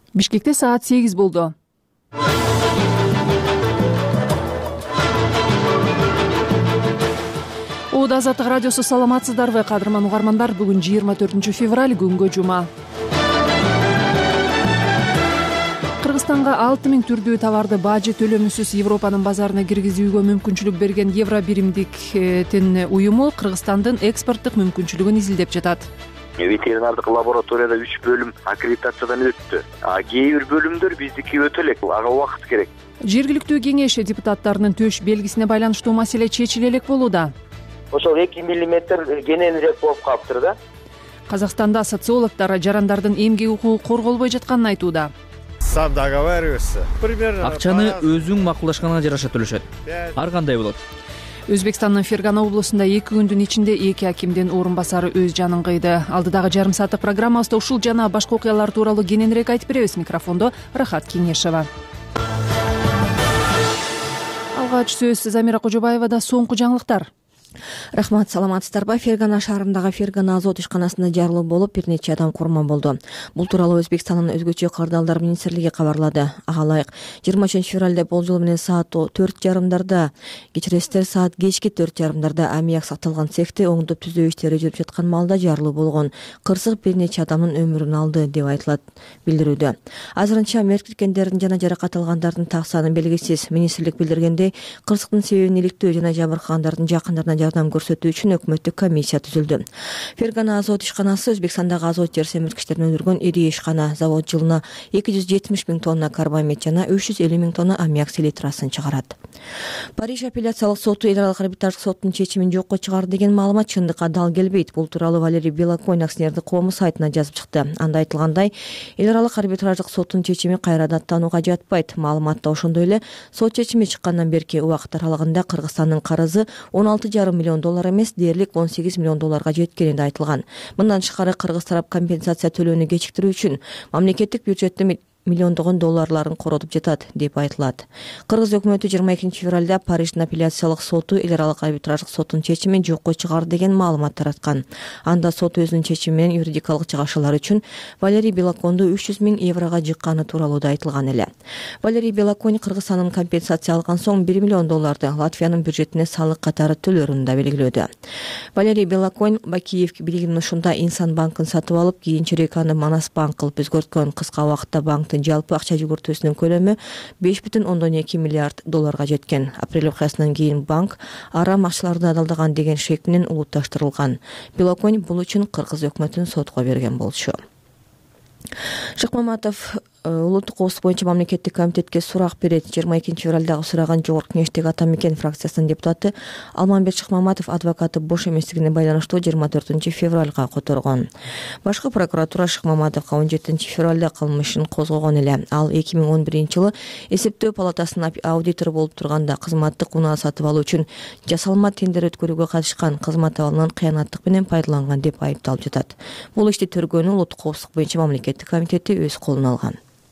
Бишкекте саат 8 болду. Ода Азаттык радиосу, саламатсыздарбы кадырман угармандар? Бүгүн 24 февраль, күнгө жума. Кыргызстанга 6000 түрдүү товарды бажы төлөмүсүз Европанын базарына киргизүүгө мүмкүнчүлүк берген Евро биримдиктин уюму Кыргызстандын экспорттук мүмкүнчүлүгүн изилдеп жатат. Ветеринардык лабораторияда 3 бөлүм аккредитациядан өттү. Кээ бир бөлүмдөр биздики өтө элек, ага убакыт керек. Жергиликтүү кеңеш депутаттарынын төш белгисине байланыштуу маселе чечиле элек болууда. Ошол 2 миллиметр кененирээк болуп калыптыр да. Казакстанда социологдор жарандардын эмгек укугу корголбой жатканын айтууда. Сам договариваешься. Примерно. Акчаны өзүң макулдашканга жараша төлөшөт. Ар кандай болот? Өзбекстандын Фергана облусунда 2 күндүн ичинде 2 акимдин орун басары өз жанын кыйды. Алдыдагы жарым сааттык программабызда ушул жана башка окуялар тууралуу кененирээк айтып беребиз. Микрофондо Рахат Кеңешева. Алгач сөз Замира Кожобаевада. Соңку жаңылыктар. Рахмат, саламатсыздарбы? Фергана шаарындагы Фергана азот ишканасында жарылуу болуп, бир нече адам курман болду. Бул тууралуу Өзбекстандын өзгөчө кардалдар министрлиги кабарлады. Ага ылайык 23 февралда болжол менен саат 4:30 кечиресиздер, саат кечки 4:30 аммиак сакталган цехте оңдоп түзөө иштери жүрүп жаткан маалда жарылуу болгон. Кырсык бир нече адамдын өмүрүн алды деп айтылат билдирүүдө. Азырынча меркиткендердин жана жаракат алгандардын так саны белгисиз. Министрлик билдиргендей, кырсыктын себебин иликтөө жана жабыркагандардын жакындарына жардам көрсөтүү үчүн өкмөттүк комиссия түзүлдү. Фергана азот ишканасы Өзбекстандагы азот жер семирткичтерин өндүргөн ири ишкана. Завод жылына 270 000 тонна карбамид жана 350 000 тонна аммиак селитрасын чыгарат. Париж апелляциялык соту эл аралык арбитраждык соттун чечимин жокко чыгарды деген маалымат чындыкка дал келбейт. Бул тууралуу Валерий Белоконь акционердик коому сайтына жазып чыкты. Анда айтылгандай, эл аралык арбитраждык соттун чечими кайра даттанууга жатпайт. Маалыматта ошондой эле сот чечими чыккандан берки убакыт аралыгында Кыргызстандын карызы 16,5 миллион доллар эмес, дээрлик 18 миллион долларга жеткени да айтылган. Мындан тышкары кыргыз тарап компенсация төлөөнү кечиктирүү үчүн мамлекеттик бюджеттен миллиондогон долларларын коротуп жатат деп айтылат. Кыргыз өкмөтү 22 февралда Париждин апелляциялык соту эл аралык арбитраждык соттун чечимин жокко чыгарды деген маалымат тараткан. Анда сот өзүнүн чечими менен юридикалык чыгашуулар үчүн Валерий Белоконду 300 000 еврого жыкканы тууралуу да айтылган эле. Валерий Белоконь Кыргызстандын компенсация алган соң 1 миллион долларды Латвиянын бюджетине салык катары төлөрүн да белгилөөдө. Валерий Белоконь Бакиев бийлигинин ушунда Инсан банкын сатып алып, кийинчерээк аны Манас банк кылып өзгөрткөн. Кыска убакытта банктын жалпы акча жүгүртүүсүнүн көлөмү 5,2 миллиард долларга жеткен. Апрель окуясынан кийин банк арам акчаларды адалдаган деген шек менен улутташтырылган. Белоконь бул үчүн кыргыз өкмөтүн сотко берген болчу. Шыкмаматов улуттук коопсуздук боюнча мамлекеттик комитетке сурак берет. 22 февралдагы сураган Жогорку кеңештеги Ата Мекен фракциясынын депутаты Алмамбет Шыкмаматов адвокаты бош эместигине байланыштуу 24 февралга которгон. Башкы прокуратура Шыкмаматовго 17 февралда кылмыш ишин козгогон эле. Ал 2011-жылы эсептөө палатасынын аудитору болуп турганда кызматтык унаа сатып алуу үчүн жасалма тендер өткөрүүгө катышкан, кызмат абалынан кыянаттык менен пайдаланган деп айыпталып жатат. Бул ишти тергөөнү улуттук коопсуздук боюнча мамлекеттик комитети өз колуна алган.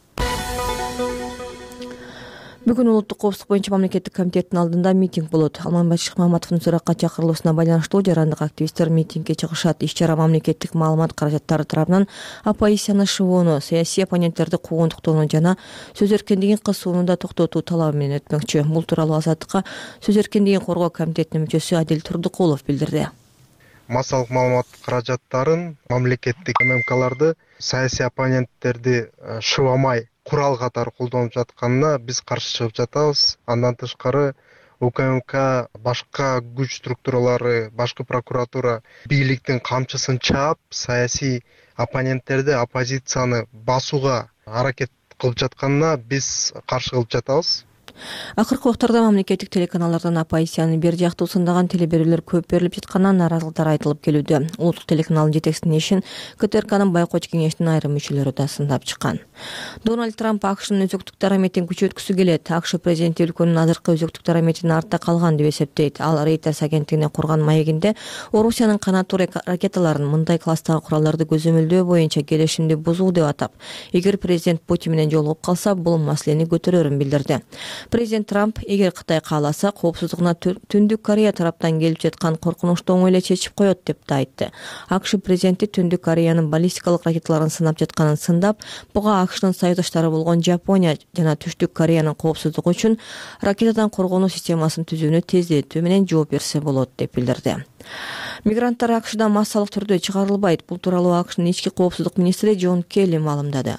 Бүгүн улуттук коопсуздук боюнча мамлекеттик комитеттин алдында митинг болот. Алмамбет Шыкмаматовдун суракка чакырылуусуна байланыштуу жарандык активисттер митингге чыгышат. Иш-чара мамлекеттик маалымат каражаттары тарабынан оппозицияны шыбууну, саясий оппоненттерди куугунтуктоону жана сөз эркиндигин кысууну да токтотуу талабы менен өтмөкчү. Бул тууралуу Азаттыкка сөз эркиндигин коргоо комитетинин мүчөсү Адил Турдукулов билдирди. Массалык маалымат каражаттарын, мамлекеттик ММКларды саясий оппоненттерди шыбамай курал катары колдонуп жатканына биз каршы чыгып жатабыз. Андан тышкары УКМК, башка күч структуралары, башкы прокуратура бийликтин камчысын чаап, саясий оппоненттерди, оппозицияны басууга аракет кылып жатканына биз каршы кылып жатабыз. Акыркы убактарда мамлекеттик телеканалдардан оппозициянын бер жактуу сындаган телеберүүлөр көп берилип жатканынан нааразылыктар айтылып келүүдө. Улуттук телеканалдын жетекчисинин ишин КТРКнын байкоочу кеңешинин айрым мүчөлөрү да сындап чыккан. Дональд Трамп АКШнын өзөктүк дараметин күчөткүсү келет. АКШ президенти өлкөнүн азыркы өзөктүк дараметинин артта калган деп эсептейт. Ал Reuters агенттигине курган маегинде Орусиянын канаттуу ракеталарын мындай класстагы куралдарды көзөмөлдөө боюнча келишимди бузуу деп атап, эгер президент Путин менен жолугуп калса, бул маселени көтөрөрүн билдирди. Президент Трамп эгер Кытай кааласа коопсуздугуна Түндүк Корея тараптан келип жаткан коркунучту оңой эле чечип коет деп да айтты. АКШ президенти Түндүк Кореянын баллистикалык ракеталарын сынап жатканын сындап, буга АКШнын союздаштары болгон Жапония жана Түштүк Кореянын коопсуздугу үчүн ракетадан коргонуу системасын түзүүнү тездетүү менен жооп берсе болот деп билдирди. Мигранттар АКШдан массалык түрдө чыгарылбайт. Бул тууралуу АКШнын ички коопсуздук министри Джон Келли маалымдады.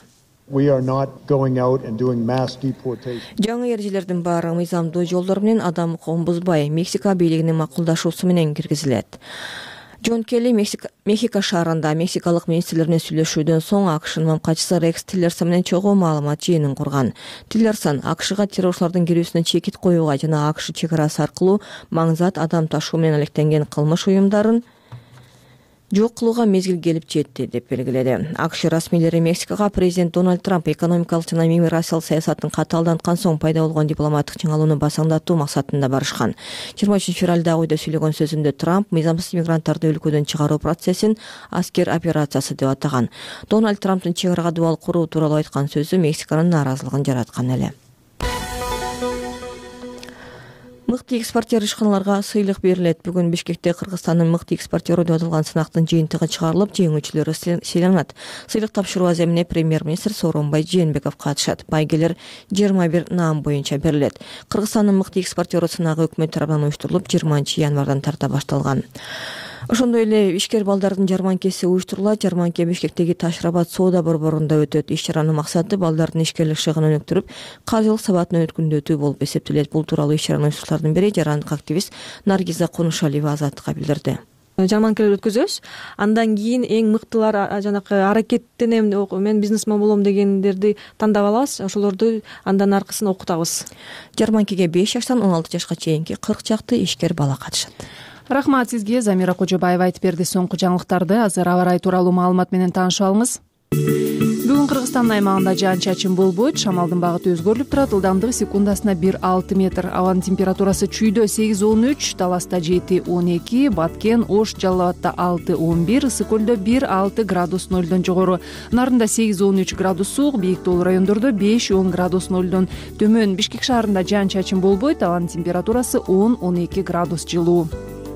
Жаңы эрежелердин баары мыйзамдуу жолдор менен адам укугун бузбай, Мексика бийлигинин макулдашуусу менен киргизилет. Джон Келли Мехико шаарында мексикалык министрлер менен сүйлөшүүдөн соң АКШнын мамкачысы Рекс Тиллерсон менен чогуу маалымат жыйынын курган. Тиллерсон АКШга террорчулардын кирүүсүнө чекит коюуга жана АКШ чек арасы аркылуу маңзат адам ташуу менен алектенген кылмыш уюмдарын жок кылууга мезгил келип жетти деп белгиледи. АКШ расмийлери Мексикага президент Дональд Трамп экономикалык жана миграциялык саясатын катаалданткан соң пайда болгон дипломаттык чыңалууну басаңдатуу максатында барышкан. 23 февралда ойдо сүйлөгөн сөзүндө Трамп мыйзамсыз мигранттарды өлкөдөн чыгаруу процессин аскер операциясы деп атаган. Дональд Трамптын чек арага дубал куруу тууралуу айткан сөзү Мексиканын нааразылыгын жараткан эле. Мыкты экспортер ишканаларга сыйлык берилет. Бүгүн Бишкекте Кыргызстандын мыкты экспортеру деп аталган сынактын жыйынтыгы чыгарылып, жеңүүчүлөрү сыйланат. Сыйлык тапшыруу аземине премьер-министр Сооронбай Жээнбеков катышат. Байгелер 21 наам боюнча берилет. Кыргызстандын мыкты экспортеру сынагы өкмөт тарабынан уюштурулуп, 20 январдан тарта башталган. Ошондой эле ишкер балдардын жарманкеси уюштурулат. Жарманке Бишкектеги Ташрабат соода борборунда өтөт. Иш-чаранын максаты балдардын ишкерлик шыгынын өнүктүрүп, каржылык сабатын өнүткүндөтүү болуп эсептелет. Бул тууралуу иш-чаранын уюштуруучулардын бири жарандык активист Наргиза Кунушалиева Азаттыкка билдирди. Жарманкелер өткөзөбүз. Андан кийин эң мыктылар жанакы аракеттенем, мен бизнесмен болом дегендерди тандап алабыз. Ошолорду андан аркысын окутабыз. Жарманкеге 5 жаштан 16 жашка чейинки 40 чакты ишкер бала катышат. Рахмат сизге. Замира Кожобаева айтып берди соңку жаңылыктарды. Азыр аба ырайы тууралуу маалымат менен таанышып алыңыз. Бүгүн Кыргызстандын аймагында жаан-чачын болбойт. Шамалдын багыты өзгөрүлүп турат. Ылдамдыгы секундасына 1-6 метр. Абанын температурасы чүйдө 8-13, Таласта 7-12, Баткен, Ош, Жалал Абадта 6-11, Ысык көлдө 1-6 градус 0дон жогору. Нарында 8-13 градус суук, бийик тоолуу райондордо 5-10 градус 0дон төмөн. Бишкек шаарында жаан-чачын болбойт. Абанын температурасы 10-12 градус жылуу.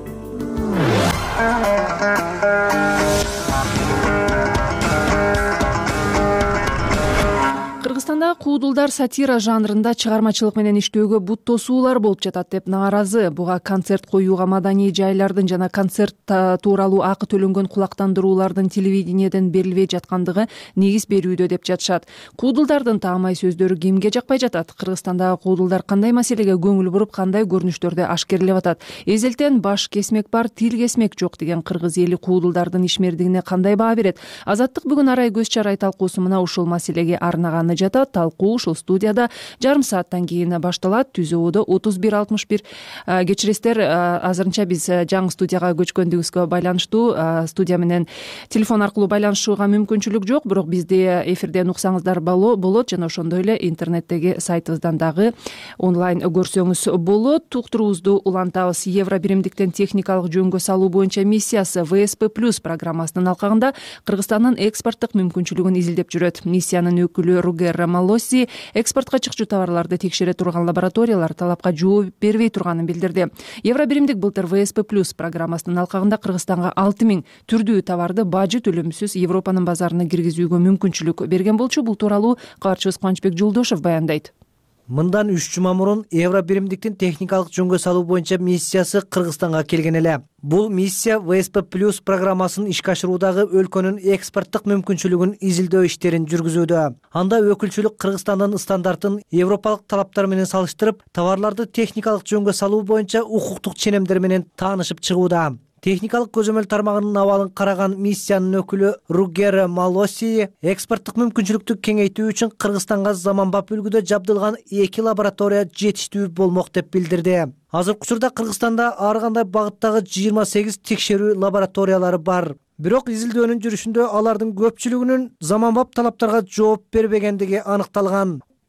Кыргызстанда куудулдар сатира жанрында чыгармачылык менен иштөөгө бут тосуулар болуп жатат деп нааразы. Буга концерт коюуга маданий жайлардын жана концерт тууралуу акы төлөнгөн кулактандыруулардын телевидениеден берилбей жаткандыгы негиз берүүдө деп жатышат. Куудулдардын таамай сөздөрү кимге жакпай жатат? Кыргызстандагы куудулдар кандай маселеге көңүл буруп, кандай көрүнүштөрдө ашкерелеп атат? Эзелтен баш кесмек бар, тил кесмек жок деген кыргыз эли куудулдардын ишмердигине кандай баа берет? Азаттык бүгүн арай көз чарай талкуусу мына ушул маселеге арнаганы жатат. Талкуу ушул студияда жарым сааттан кийин башталат. Түзүүдө 31-61. Кечиресиздер, азырынча биз жаңы студияга көчкөндүгүбүзгө байланыштуу студия менен телефон аркылуу байланышууга мүмкүнчүлүк жок, бирок бизди эфирден уксаңыздар болот жана ошондой эле интернеттеги сайтыбыздан дагы онлайн көрсөңүз болот. Уктуруубузду улантабыз. Евро биримдиктен техникалык жөнгө салуу боюнча миссиясы ВСП+ программасынын алкагында Кыргызстандын экспорттук мүмкүнчүлүгүн изилдеп жүрөт. Миссиянын өкүлү Ругер Малоси экспортко чыкчу товарларды текшере турган лабораториялар талапка жооп бербей турганын билдирди. Евро биримдик былтыр ВСП+ программасынын алкагында Кыргызстанга 6000 түрдүү товарды бажы төлөмсүз Европанын базарына киргизүүгө мүмкүнчүлүк берген болчу. Бул тууралуу кабарчыбыз Кубанычбек Жолдошев баяндайт. Мындан 3 жума мурун Евро биримдиктин техникалык жөнгө салуу боюнча миссиясы Кыргызстанга келген эле. Бул миссия ВСП+ программасын ишке ашыруудагы өлкөнүн экспорттук мүмкүнчүлүгүн изилдөө иштерин жүргүзүүдө. Анда өкүлчүлүк Кыргызстандын стандартын европалык талаптар менен салыштырып, товарларды техникалык жөнгө салуу боюнча укуктук ченемдер менен таанышып чыгууда. Техникалык көзөмөл тармагынын абалын караган миссиянын өкүлү Ругер Малоси экспорттук мүмкүнчүлүктү кеңейтүү үчүн Кыргызстанга заманбап үлгүдө жабдылган 2 лаборатория жетиштүү болмок деп билдирди. Азыркы учурда Кыргызстанда ар кандай багыттагы 28 текшерүү лабораториялары бар. Бирок изилдөөнүн жүрүшүндө алардын көпчүлүгүнүн заманбап талаптарга жооп бербегендиги аныкталган.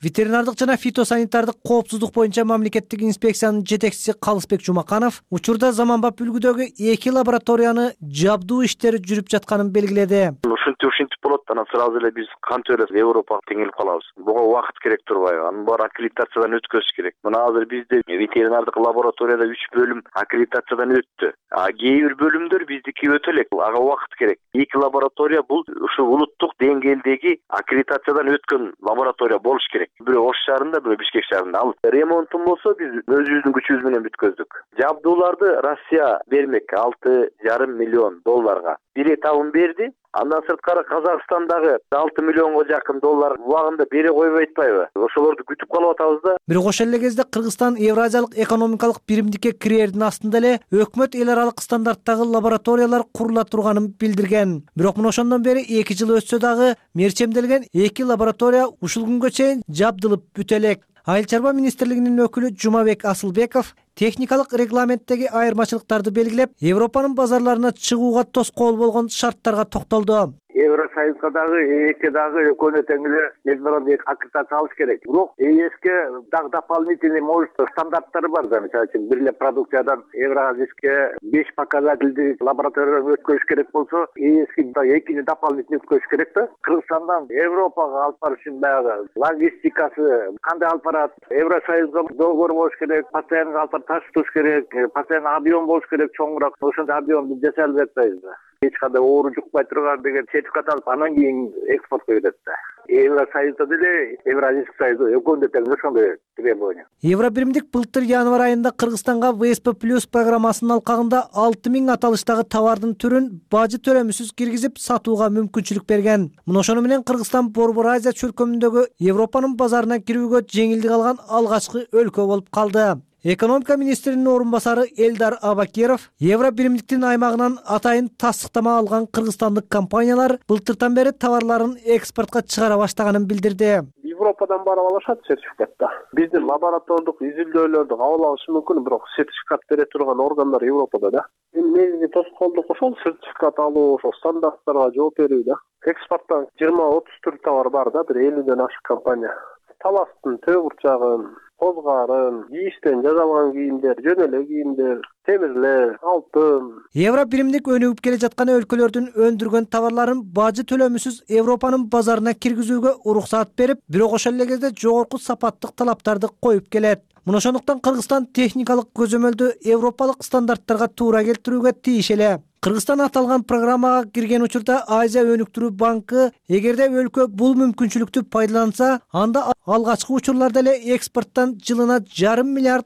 Ветеринардык жана фитосанитардык коопсуздук боюнча мамлекеттик инспекциянын жетекчиси Калысбек Жумаканов учурда заманбап үлгүдөгү 2 лабораторияны жабдуу иштери жүрүп жатканын белгиледи. Ушинтип болот, анан сразу эле биз кантип эле Европага теңелип калабыз. Буга убакыт керек турбайбы? Анын баары аккредитациядан өткөзүш керек. Мына азыр бизде ветеринардык лабораторияда 3 бөлүм аккредитациядан өттү. Кээ бир бөлүмдөр биздики өтө элек. Ага убакыт керек. 2 лаборатория бул ушу улуттук деңгээлдеги аккредитациядан өткөн лаборатория болуш керек. Бирөө Ош шаарында, бирөө Бишкек шаарында. Ал ремонтун болсо биз өзүбүздүн күчүбүз менен бүткөздүк. Жабдууларды Россия бермек $6,5 миллион. Биретабын берди. Андан сырткары Казакстандагы $6 миллионго жакын убагында бере койбой атпайбы? Ошолорду күтүп калып атабыз да. Бирок ошол эле кезде Кыргызстан Евразиялык экономикалык биримдикке кирердин астында эле өкмөт эл аралык стандарттагы лабораториялар курула турганын билдирген. Бирок мына ошондон бери 2 жыл өтсө дагы мерчемделген 2 лаборатория ушул күнгө чейин жабдылып бүтө элек. Айыл чарба министрлигинин өкүлү Жумабек Асылбеков техникалык регламенттеги айырмачылыктарды белгилеп, Европанын базарларына чыгууга тоскоол болгон шарттарга токтолду. Евросоюзга дагы, ЕСке дагы экөөнө тең эле международный аккредитация алыш керек. Бирок ЕСке дагы дополнительный стандарттары бар да. Мисалы үчүн бир эле продукциядан Евразиске 5 показательди лабораториядан өткөрүш керек болсо, ЕСке дагы 2 дополнительный өткөрүш керек да. Кыргызстандан Европага алып барыш үчүн баягы логистикасы кандай алып барат? Евросоюзга договор болуш керек, постоянно алып барып ташытыш керек, постоянно объем болуш керек, чоңураак. Ошондой объемду жасай албай атпайбыз да. Эч кандай оору жукпай турган деген сертификат алып, анан кийин экспортко кетет да. Евросоюзда деле Евразийский союзда экөөндө тең ошондой требования. Евробиримдик былтыр январь айында Кыргызстанга ВСП+ программасынын алкагында 6000 аталыштагы товардын түрүн бажы төлөмүсүз киргизип сатууга мүмкүнчүлүк берген. Мына ошону менен Кыргызстан Борбор Азия чөлкөмүндөгү Европанын базарына кирүүгө жеңилдик алган алгачкы өлкө болуп калды. Экономика министринин орун басары Элдар Абакиров Евробиримдиктин аймагынан атайын тастыктама алган кыргызстандык компаниялар былтыртан бери товарларын экспортко чыгара баштаганын билдирди. Европадан барып алышат сертификатта. Биздин лаборатордук изилдөөлөрдү кабыл алышы мүмкүн, бирок сертификат бере турган органдар Европада да. Негизги тоскоолдук ошол сертификат алуу, ошол стандарттарга жооп берүү да. Экспорттон 20-30 түр товар бар да, бир 50ден ашык компания. Таластын төө бурчагын, козгарын, кийиштен жасалган кийимдер, жөнөлө кийимдер, темирлер, алтын. Евробиримдик өнүгүп келе жаткан өлкөлөрдүн өндүргөн товарларын бажы төлөмүсүз Европанын базарына киргизүүгө уруксаат берип, бирок ошол эле кезде жогорку сапаттык талаптарды коюп келет. Мына ошондуктан Кыргызстан техникалык көзөмөлдү европалык стандарттарга туура келтирүүгө тийиш эле. Кыргызстан аталган программага кирген учурда Азия өнүктүрүү банкы эгерде өлкө бул мүмкүнчүлүктү пайдаланса, анда алгачкы учурларда эле экспорттон жылына $0,5 миллиард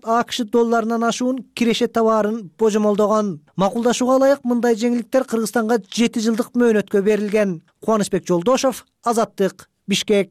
$. Ашуун киреше товарын божомолдогон. Макулдашууга ылайык мындай жеңилдиктер Кыргызстанга 7 жылдык мөөнөткө берилген. Кубанычбек Жолдошов, Азаттык, Бишкек.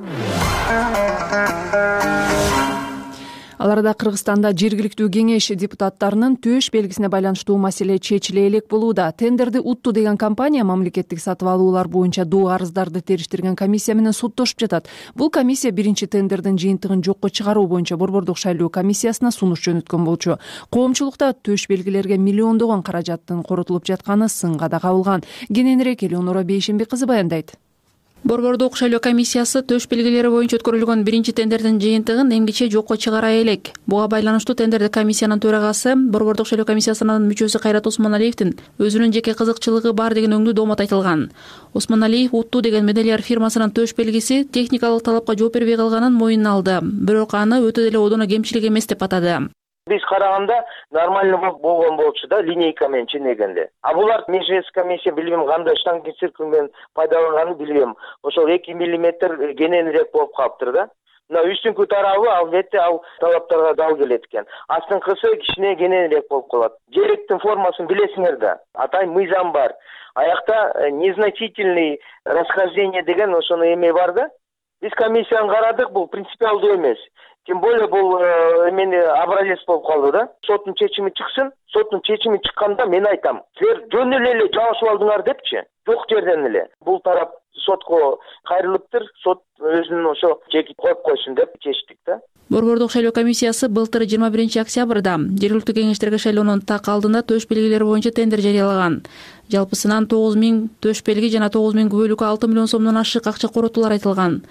Аларда Кыргызстанда жергиликтүү кеңеш депутаттарынын төш белгисине байланыштуу маселе чечиле элек болууда. Тендерди утту деген компания мамлекеттик сатып алуулар боюнча доо арыздарды териштирген комиссия менен суттошуп жатат. Бул комиссия биринчи тендердин жыйынтыгын жокко чыгаруу боюнча Борбордук шайлоо комиссиясына сунуш жөнөткөн болчу. Коомчулукта төш белгилерге миллиондогон каражаттын коротулуп жатканы сынга да кабылган. Кененирээк Элеонора Бейшемби кызы баяндайт. Борбордук шайлоо комиссиясы төш белгилери боюнча өткөрүлгөн биринчи тендердин жыйынтыгын эмгиче жокко чыгара элек. Буга байланыштуу тендерди комиссиянын төрагасы, Борбордук шайлоо комиссиясынын мүчөсү Кайрат Осмоналиевдин өзүнүн жеке кызыкчылыгы бар деген өңдүү доомат айтылган. Осмоналиев утту деген медальяр фирмасынын төш белгиси техникалык талапка жооп бербей калганын моюнуна алды. Бирок аны өтө деле одоно кемчилик эмес деп атады. Биз караганда нормально болгон болчу да, линейка менен ченегенде. А булар межвес комиссия билбейм кандай штанги циркулмен пайдаланганын билбейм. Ошол 2 миллиметр кененирээк болуп калыптыр да. Мына үстүнкү тарабы албетте ал талаптарга дал келет экен. Астыңкысы кичине кененирээк болуп калат. Желектин формасын билесиңер да. Атайын мыйзам бар. Аякта незначительный расхождение деген ошону эме бар да. Биз комиссияны карадык, бул принципиалдуу эмес. Тем более бул эмени образец болуп калды да. Соттун чечими чыксын, соттун чечими чыкканда мен айтам. Силер жөн эле жабышып алдыңар депчи. Жок жерден эле. Бул тарап сотко кайрылыптыр. Сот өзүнүн ошо чекит коюп койсун деп чечтик да. Борбордук шайлоо комиссиясы былтыр 21 октябрда жергиликтүү кеңештерге шайлоонун так алдында төш белгилери боюнча тендер жарыялаган. Жалпысынан 9000 төш белги жана 9000 күбөлүккө $6 миллион сомдон ашык акча коротуулар айтылган.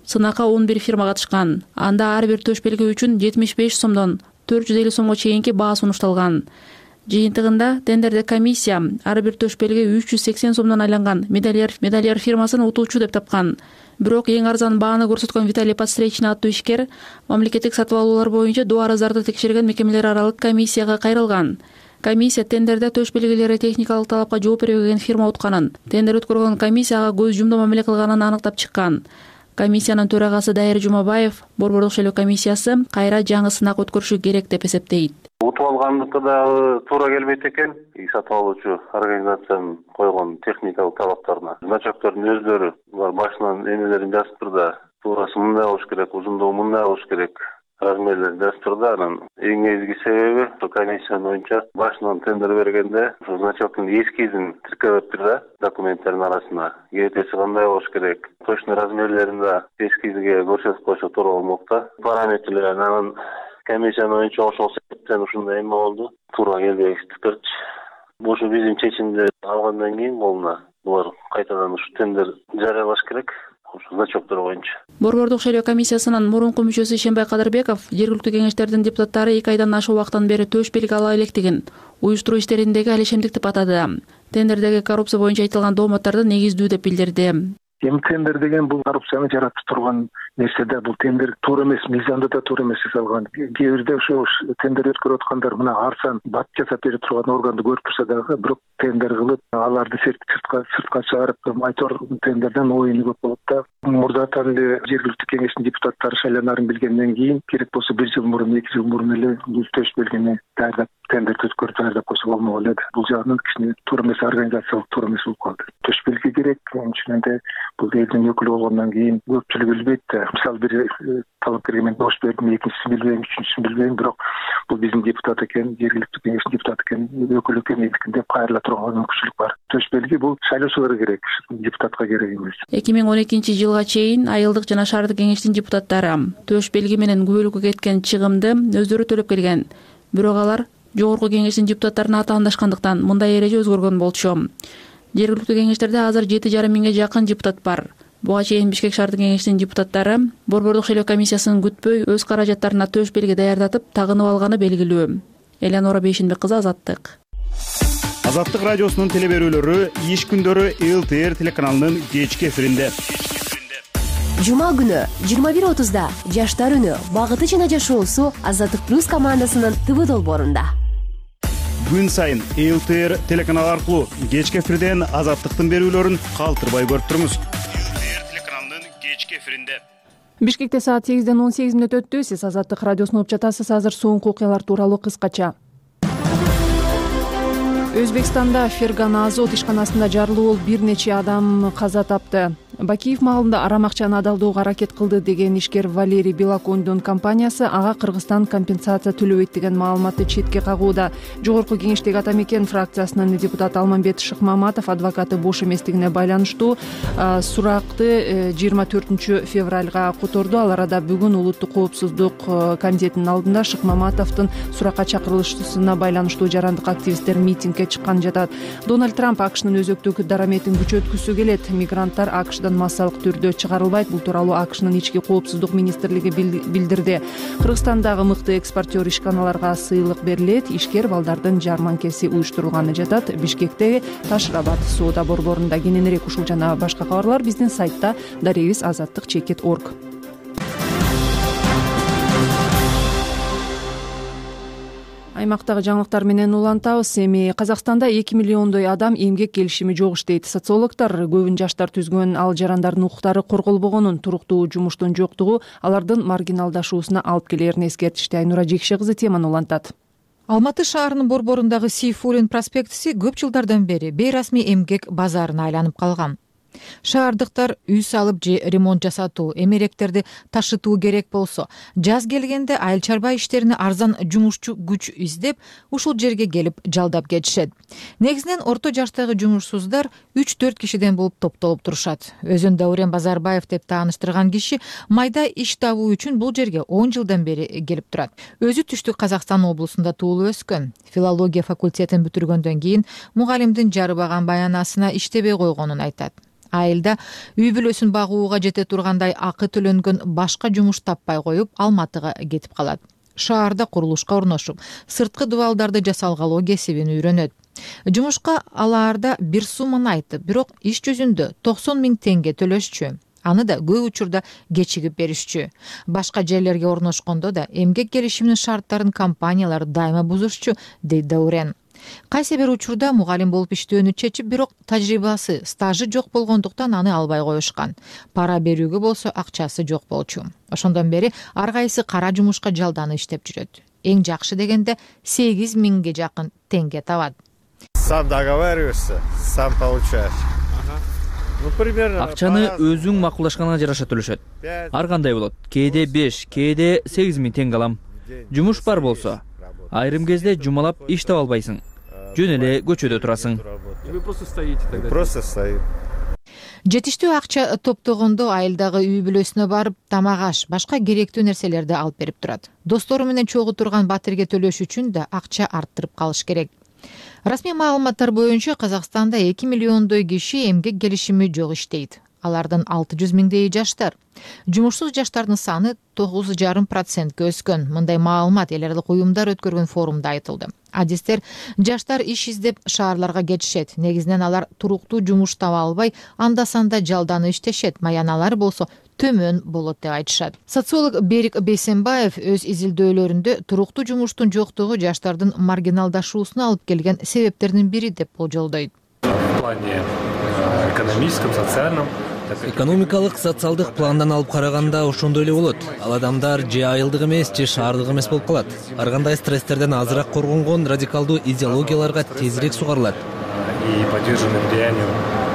Сынакка 11 фирма катышкан. Анда ар бир төш белги үчүн 75 сомдон 450 сомго чейинки баа сунушталган. Жыйынтыгында тендерде комиссия ар бир төш белги 380 сомдон айланган медальер фирмасын утуучу деп тапкан. Бирок эң арзан бааны көрсөткөн Виталий Подстречный аттуу ишкер мамлекеттик сатып алуулар боюнча доо арыздарды текшерген мекемелер аралык комиссияга кайрылган. Комиссия тендерде төш белгилери техникалык талапка жооп бербеген фирма утканын, тендер өткөргөн комиссияга көз жумду мамиле кылганын аныктап чыккан. Комиссиянын төрагасы Дайыр Жумабаев Борбордук шайлоо комиссиясы кайра жаңы сынак өткөрүшү керек деп эсептейт. Утуп алгандыкы дагы туура келбейт экен. Сатып алуучу организациянын койгон техникалык талаптарына значоктордун өздөрү булар башынан эмелерин жазып турда, туурасы мындай болуш керек, узундугу мындай болуш керек, размерлерин жазып турда. Анан эң негизги себеби комиссиянын оюнча башынан тендер бергенде значоктун эскизин тиркеп турда документтердин арасына кебетеси кандай болуш керек, точно размерлерин да эскизге көрсөтүп койсо туура болмок да. Параметрлерин анан комиссиянын оюнча ошол себептен ушундай эме болду. Туура келбеген пикирчи. Ушу биздин чечимди алгандан кийин колуна булар кайтадан ушу тендер жарыялаш керек. Значоктор боюнча. Борбордук шайлоо комиссиясынын мурунку мүчөсү Ишенбай Кадырбеков жергиликтүү кеңештердин депутаттары 2 айдан ашык убакыттан бери төш белги ала электигин, уюштуруу иштериндеги алишемдик деп атады. Тендердеги коррупция боюнча айтылган дооматтарды негиздүү деп билдирди. Эми тендер деген бул коррупцияны жаратып турган нерсе да, бул тендер туура эмес, мыйзамда да туура эмес жасалган. Кээ бирде ошо тендер өткөрүп аткандар мына арзан бат жасап бере турган органды көрүп турса дагы, бирок тендер кылып, аларды сыртка чыгарып, айтор тендерден оюну көп болот да. Мурдатан эле жергиликтүү кеңештин депутаттары шайланарын билгенден кийин керек болсо 1 жыл мурун, 2 жыл мурун эле төш белгини даярдап тендерди өткөрүп даярдап койсо болмок эле. Бул жагынан кичине туура эмес, организациялык туура эмес болуп калды. Төш белги керек, ошондо бул элдин өкүлү болгондон кийин көпчүлүк билбейт да. Мисалы бир талапкерге мен дош бердим, экинчисин билбейм, үчүнчүсүн билбейм, бирок бул биздин депутат экен, жергиликтүү кеңештин депутаты экен, өкүл экен деп кайрыла турган мүмкүнчүлүк бар. Төш белги бул шайлоочуларга керек, депутатка керек эмес. 2012-жылга чейин айылдык жана шаардык кеңештин депутаттары төш белги менен күбөлүккө кеткен чыгымды өздөрү төлөп келген. Бирок алар жогорку кеңештин депутаттарына атаандашкандыктан мындай эреже өзгөргөн болчу. Жергиликтүү кеңештерде азыр 7,5 миңге жакын депутат бар. Буга чейин Бишкек шаардык кеңештин депутаттары Борбордук шайлоо комиссиясынын күтпөй өз каражаттарына төш белги даярдатып тагынып алганы белгилүү. Элеонора Бейшенбек кызы, Азаттык. Азаттык радиосунун телеберүүлөрү иш күндөрү ЛТР телеканалынын кечки эфиринде. Жума күнү 21:30да Жаштар үнү багыты жана жашоосу Азаттык плюс командасынын ТВ долбоорунда. Күн сайын ЛТР телеканалы аркылуу кечки эфирден Азаттыктын берүүлөрүн калтырбай көрүп туруңуз. ЛТР телеканалынын кечки эфиринде. Бишкекте саат 8-ден 18 мүнөт өттү. Сиз Азаттык радиосун угуп жатасыз. Азыр соңку окуялар тууралуу кыскача. Өзбекстанда Фергана Азот ишканасында жарылуу болуп бир нече адам каза тапты. Бакиев маалында арам акчаны адалдоого аракет кылды деген ишкер Валерий Белокондун компаниясы ага Кыргызстан компенсация төлөбөйт деген маалыматты четке кагууда. Жогорку кеңештеги ата мекен фракциясынын депутаты Алмамбет Шыкмаматов адвокаты бош эместигине байланыштуу суракты 24 февралга которду. Ал арада бүгүн улуттук коопсуздук комитетинин алдында Шыкмаматовдун суракка чакырылышына байланыштуу жарандык активисттер митингге чыккан жатат. Дональд Трамп АКШнын өзөктүк дараметин күчөткүсү келет. Мигранттар АКШдан массалык түрдө чыгарылбайт. Бул тууралуу АКШнын ички коопсуздук министрлиги билдирди. Кыргызстандагы мыкты экспортер ишканаларга сыйлык берилет. Ишкер балдардын жарманкеси уюштурулганы жатат. Бишкектеги Ташрабад соода борборунда. Кененирээк ушул жана башка кабарлар биздин сайтта darevizazаттык.org. Аймактагы жаңылыктар менен улантабыз. Эми Казакстанда 2 миллиондой адам эмгек келишими жок иштейт. Социологдор көбүн жаштар түзгөн ал жарандардын укуктары корголбогонун, туруктуу жумуштун жоктугу алардын маргиналдашуусуна алып келерин эскертишти. Айнура Жекше кызы теманы улантат. Алматы шаарынын борборундагы Сейфуллин проспектиси көп жылдардан бери бейрасмий эмгек базарына айланып калган. Шаардыктар үй салып же ремонт жасатуу, эмеректерди ташытуу керек болсо, жаз келгенде айыл чарба иштерине арзан жумушчу күч издеп, ушул жерге келип жалдап кетишет. Негизинен орто жаштагы жумушсуздар 3-4 кишиден болуп топтолуп турушат. Өзүн Даурен Базарбаев деп тааныштырган киши майда иш табуу үчүн бул жерге 10 жылдан бери келип турат. Өзү Түштүк Казакстан облусунда туулуп өскөн. Филология факультетин бүтүргөндөн кийин мугалимдин жарыбаган баянасына иштебей койгонун айтат. Айылда үй бүлөсүн багууга жете тургандай акы төлөнгөн башка жумуш таппай коюп Алматыга кетип калат. Шаарда курулушка орношуп, сырткы дубалдарды жасалгалоо кесибин үйрөнөт. Жумушка алаарда бир сумманы айтып, бирок иш жүзүндө 90 000 теңге төлөшчү. Аны да көп учурда кечигип беришчү. Башка жерлерге орношкондо да эмгек келишиминин шарттарын компаниялар дайыма бузушчу, дейт Даурен. Кайсы бир учурда мугалим болуп иштөөнү чечип, бирок тажрыйбасы, стажы жок болгондуктан аны албай коюшкан. Пара берүүгө болсо акчасы жок болчу. Ошондон бери ар кайсы кара жумушка жалданып иштеп жүрөт. Эң жакшы дегенде 8 000 жакын теңге табат. Сам договариваешься, сам получаешь. Акчаны өзүң макулдашканга жараша төлөшөт. Ар кандай болот. Кээде 5, кээде 8 000 теңге алам. Жумуш бар болсо, айрым кезде жумалап иш таба албайсың. Жөн эле көчөдө турасың. Просто стоит. Жетиштүү акча топтогондо айылдагы үй бүлөсүнө барып, тамак аш, башка керектүү нерселерди алып берип турат. Достору менен чогуу турган батирге төлөш үчүн да акча арттырып калыш керек. Расмий маалыматтар боюнча Казакстанда 2 миллиондой киши эмгек келишими жок иштейт. Алардын 600 000 жаштар. Жумушсуз жаштардын саны 9,5%га өскөн. Мындай маалымат эл аралык уюмдар өткөргөн форумда айтылды. Адистер жаштар иш издеп шаарларга кетишет. Негизинен алар туруктуу жумуш таба албай, анда-санда жалданып иштешет. Маяналар болсо төмөн болот деп айтышат. Социолог Берик Бейсенбаев өз изилдөөлөрүндө туруктуу жумуштун жоктугу жаштардын маргиналдашуусуна алып келген себептердин бири деп болжолдойт. В плане экономическом, социальном. Экономикалык, социалдык пландан алып караганда ошондой эле болот. Ал адамдар же айылдык эмес, же шаардык эмес болуп калат. Ар кандай стресстерден азыраак коргонгон радикалдуу идеологияларга тезирээк сугарылат. И подвержены влиянию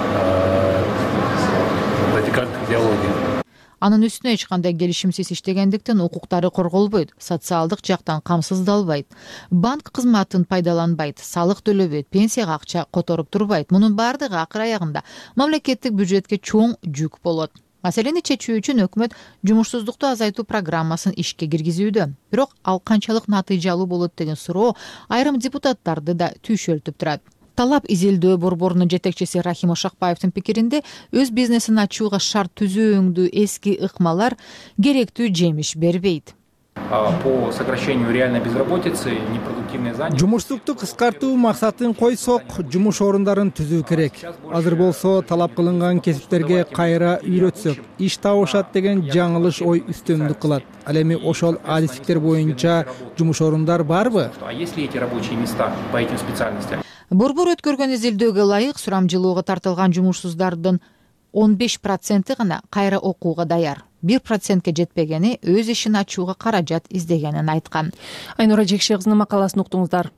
радикальных идеологий. Анын үстүнө эч кандай келишимсиз иштегендиктен укуктары корголбойт, социалдык жактан камсыздалбайт, банк кызматын пайдаланбайт, салык төлөбөйт, пенсияга акча которуп турбайт. Мунун баардыгы акыр аягында мамлекеттик бюджетке чоң жүк болот. Маселени чечүү үчүн өкмөт жумушсуздукту азайтуу программасын ишке киргизүүдө. Бирок ал канчалык натыйжалуу болот деген суроо айрым депутаттарды да түйшөлтүп турат. Талап изилдөө борборунун жетекчиси Рахим Ошакбаевдин пикиринде, өз бизнесин ачууга шарт түзүүңдүү эски ыкмалар керектүү жемиш бербейт. По сокращению реальной безработицы, непродуктивной занятости. Жумушсуздукту кыскартуу максатын койсок, жумуш орундарын түзүү керек. Азыр болсо талап кылынган кесиптерге кайра үйрөтсөк, иш табышат деген жаңылыш ой үстөмдүк кылат. Ал эми ошол адистиктер боюнча жумуш орундар барбы? А если эти рабочие места по этим специальностям? Борбор өткөргөн изилдөөгө ылайык сурамжылоого тартылган жумушсуздардын 15% гана кайра окууга даяр. 1%ке жетпегени өз ишин ачууга каражат издегенин айткан. Айнура Жекше кызынын макаласын уктуңуздар.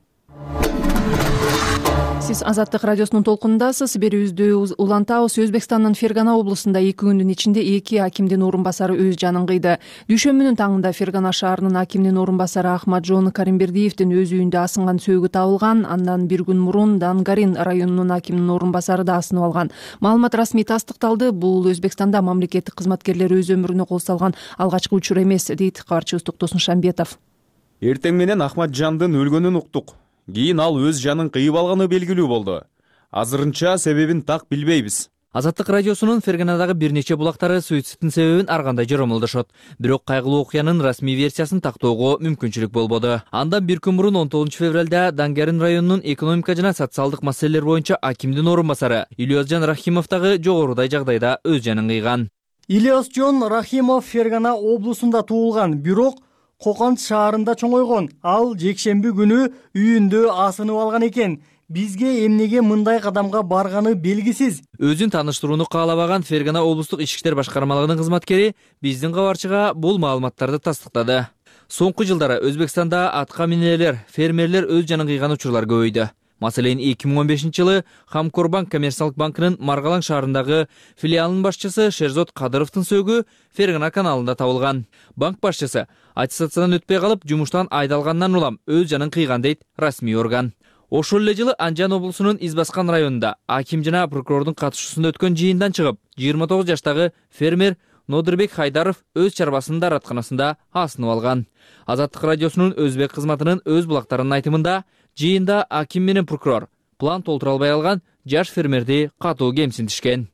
Сиз Азаттык радиосунун толкунундасыз. Берүүбүздү улантабыз. Өзбекстандын Фергана облусунда 2 күндүн ичинде 2 акимдин орун басары өз жанын кыйды. Дүйшөмбүнүн таңында Фергана шаарынын акимдин орун басары Ахмаджон Каримбердиевдин өз үйүндө асынган сөөгү табылган. Андан бир күн мурун Дангарин районунун акиминин орун басары да асынып алган. Маалымат расмий тастыкталды. Бул Өзбекстанда мамлекеттик кызматкерлер өз өмүрүнө кол салган алгачкы учур эмес, дейт кабарчыбыз Токтосун Шамбетов. Эртең менен Ахмаджандын өлгөнүн уктук. Кийин ал өз жанын кыйып алганы белгилүү болду. Азырынча себебин так билбейбиз. Азаттык радиосунун Ферганадагы бир нече булактары суицидтин себебин ар кандай жоромолдошот. Бирок кайгылуу окуянын расмий версиясын тактоого мүмкүнчүлүк болбоду. Андан бир күн мурун 19 февралда Дангарин районунун экономика жана социалдык маселелер боюнча акимдин орун басары Ильязжан Рахимов дагы жогорудай жагдайда өз жанын кыйган. Ильязжан Рахимов Фергана облусунда туулган, бирок Кокант шаарында чоңойгон. Ал жекшемби күнү үйүндө асынып алган экен. Бизге эмнеге мындай кадамга барганы белгисиз. Өзүн тааныштырууну каалабаган Фергана облустук ички иштер башкармалыгынын кызматкери биздин кабарчыга бул маалыматтарды тастыктады. Соңку жылдары Өзбекстанда атка минелер, фермерлер өз жанын кыйган учурлар көбөйдү. Маселен 2015-жылы Хамкорбанк коммерциялык банкынын Маргалаң шаарындагы филиалынын башчысы Шерзот Кадыровдун сөөгү Фергана каналында табылган. Банк башчысы аттестациядан өтпөй калып, жумуштан айдалгандан улам өз жанын кыйган дейт расмий орган. Ошол эле жылы Анжан облусунун Избаскан районунда аким жана прокурордун катышуусунда өткөн жыйындан чыгып, 29 жаштагы фермер Нодырбек Хайдаров өз чарбасынын дааратканасында асынып алган. Азаттык радиосунун өзбек кызматынын өз булактарынын айтымында, жыйында аким менен прокурор план толтура албай алган жаш фермерди катуу кемсинтишкен.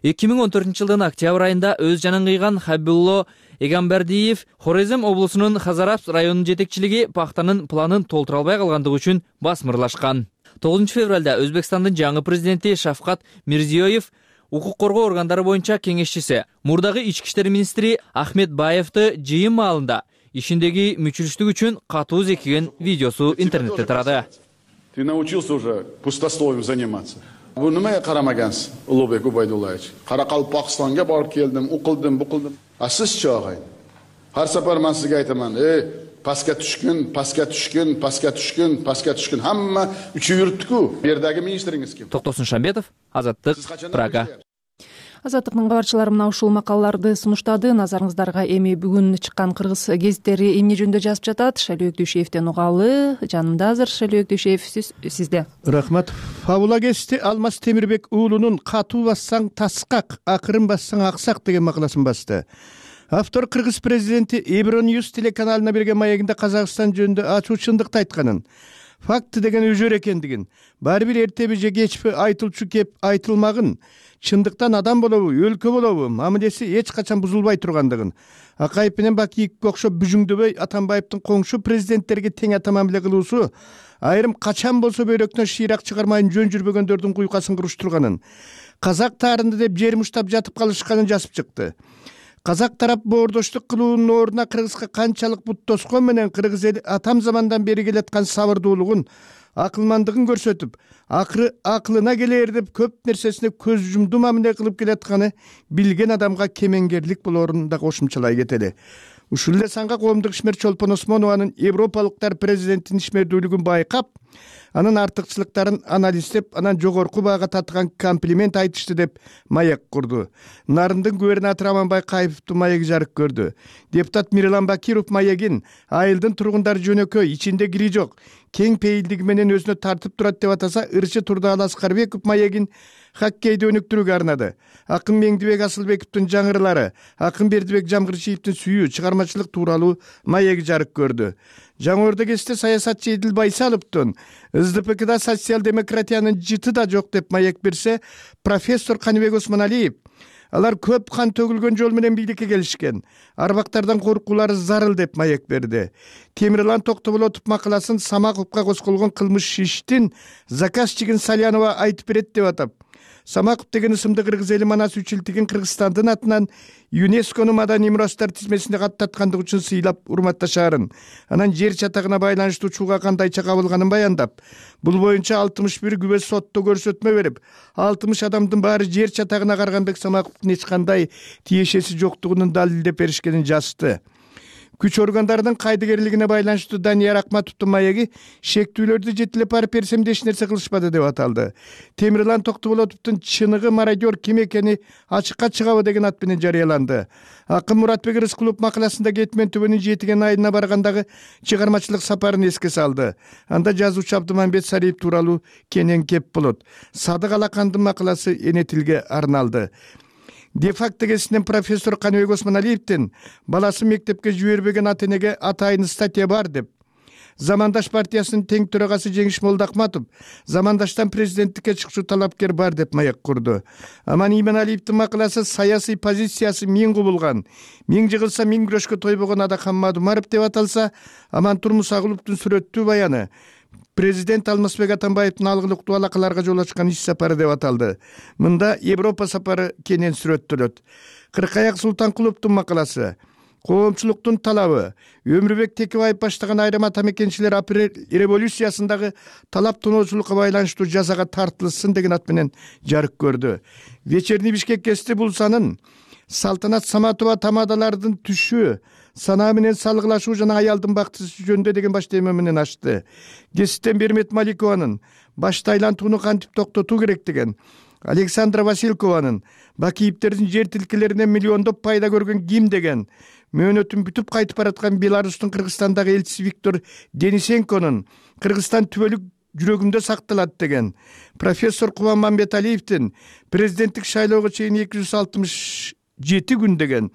2014 октябрь айында өз жанын кыйган Хабибулло Эгамбердиев Хорезм облусунун Хазарапс районунун жетекчилиги пактанын планын толтура албай калгандыгы үчүн басмырлашкан. 9 февралда Өзбекстандын жаңы президенти Шавкат Мирзиёев укук коргоо органдары боюнча кеңешчиси, мурдагы ички иштер министри Ахмет Баевди жыйын маалында ишиндеги мүчүлүштүк үчүн катуу зекиген видеосу интернетте тарады. Ты научился уже пустословием заниматься. Bu nimaga qaramagansiz, Ulug'bek Ubaydullayevich? Qoraqalpog'istonga borib keldim, u qildim, bu qildim. Siz-chi og'ay? Har safar men sizga aytaman, pastga tushgin, pastga tushgin, pastga tushgin, pastga tushgin. Hamma uchib yuribdi-ku. Bu yerdagi ministringiz kim? Токтосун Шамбетов, Азаттык, Прага. Азаттыктын кабарчылары мына ушул макалаларды сунуштады. Назарыңыздарга эми бүгүн чыккан кыргыз гезиттери эмне жөнүндө жазып жатат? Шайлоо Өкдөшевден угалы. Жанымда азыр Шайлоо Өкдөшев, сизде. Рахмат. Фабула гезити Алмаз Темирбек уулунун "Катуу бассаң таскак, акырын бассаң аксак" деген макаласын басты. Автор кыргыз президенти Эбро Ньюс телеканалына берген маегинде Казакстан жөнүндө ачуу чындыкты айтканын, факты деген өзөр экендигин, баары бир эртеби же кечпи айтылчу кеп айтылмагын, чындыктан адам болобу, өлкө болобу, мамилеси эч качан бузулбай тургандыгын, Акаев менен Бакиевке окшоп бүжүңдөбөй Атамбаевдин коңшу президенттерге тең ата мамиле кылуусу айрым качан болсо бөйрөктөн шыйрак чыгармайын жөн жүрбөгөндөрдүн куйкасын куруштурганын, казак таарында деп жер муштап жатып калышканын жазып чыкты. Казак тарап боордоштук кылуунун ордуна кыргызга канчалык бут тоскон менен кыргыз эли атам замандан бери келаткан сабырдуулугун, акылмандыгын көрсөтүп, акыры акылына келер деп көп нерсесине көз жумду мамиле кылып келатканы билген адамга кемеңгерлик болорун да кошумчалай кетели. Ушул эле санга коомдук ишмер Чолпон Осмонованын европалыктар президенттин ишмердүүлүгүн байкап, анын артыкчылыктарын анализдеп, анан жогорку баага татыган комплимент айтышты деп маек курду. Нарындын губернатору Аманбай Кайыповдун маеги жарык көрдү. Депутат Мирлан Бакиров маегин айылдын тургундары жөнөкөй, ичинде кири жок, кең пейилдиги менен өзүнө тартып турат деп атаса, ырчы Турдаал Аскарбеков маегин хоккейди өнүктүрүүгө арнады. Акын Меңдибек Асылбековдун жаңырлары, Акын Бердибек Жамгырчиевдин сүйүү чыгармачылык тууралуу маеги жарык көрдү. Жаңырды кесте саясатчы Эдил Байсаловдун СДПКда социал-демократиянын жыты да жок деп маек берсе, профессор Каныбек Осмоналиев алар көп кан төгүлгөн жол менен бийликке келишкен. Арбактардан коркуулары зарыл деп маек берди. Темирлан Токтоболотов макаласын Самаковго косколгон кылмыш иштин заказчигин Салянова айтып берет деп атап, Самаков деген ысымды кыргыз эли Манас үчилтигин Кыргызстандын атынан ЮНЕСКОнун маданий мурастар тизмесине каттаткандыгы үчүн сыйлап урматташаарын, анан жер чатагына байланыштуу учууга кандайча кабылганын баяндап, бул боюнча 61 күбө сотто көрсөтмө берип, 60 адамдын баары жер чатагына Карганбек Самаковдун эч кандай тиешеси жоктугунун далилдеп беришкенин жазды. Күч органдарынын кайдыгерлигине байланыштуу Данияр Акматовдун маеги шектүүлөрдү жетилеп барып берсем да эч нерсе кылышпады деп аталды. Темирлан Токтоболотовдун чыныгы мародер ким экени ачыкка чыгабы деген ат менен жарыяланды. Акын Муратбек Рыскулов макаласында Кетмен түбүнүн жетиген айына баргандагы чыгармачылык сапарын эске салды. Анда жазуучу Абдымамбет Сариев тууралуу кенен кеп болот. Садык Алакандын макаласы эне тилге арналды. Де-факто кесинен профессор Каныбек Осмоналиевдин баласы мектепке жибербеген ата-энеге атайын статья бар деп, Замандаш партиясынын тең төрагасы Жеңиш Молдахматов замандаштан президенттикке чыкчу талапкер бар деп маек курду. Аман Иманалиевдин макаласы саясий позициясы миң кубулган, миң жыгылса миң күрөшкө тойбогон Адакан Мадумаров деп аталса, Аман Турмусагуловдун сүрөттүү баяны Президент Алмазбек Атамбаевдин алгылыктуу алакаларга жол ачкан иш сапары деп аталды. Мында Европа сапары кенен сүрөттөлөт. Кыркаяк Султанкуловдун макаласы коомчулуктун талабы, Өмүрбек Текебаев баштаган айрым ата мекенчилер апрель революциясындагы талап тоноочулукка байланыштуу жазага тартылсын деген ат менен жарык көрдү. Вечерний Бишкек гезити бул санын Салтанат Саматова тамадалардын түшү, санаа менен салгылашуу жана аялдын бактысы жөнүндө деген баш тема менен ачты. Гезиттен Бермет Маликованын башты айлантууну кантип токтотуу керек деген, Александра Василькованын Бакиевдердин жер тилкелеринен миллиондоп пайда көргөн ким деген, мөөнөтүн бүтүп кайтып бараткан Беларустун Кыргызстандагы элчиси Виктор Денисенконун Кыргызстан түбөлүк жүрөгүмдө сакталат деген, профессор Кубан Мамбеталиевдин президенттик шайлоого чейин 267 күн деген,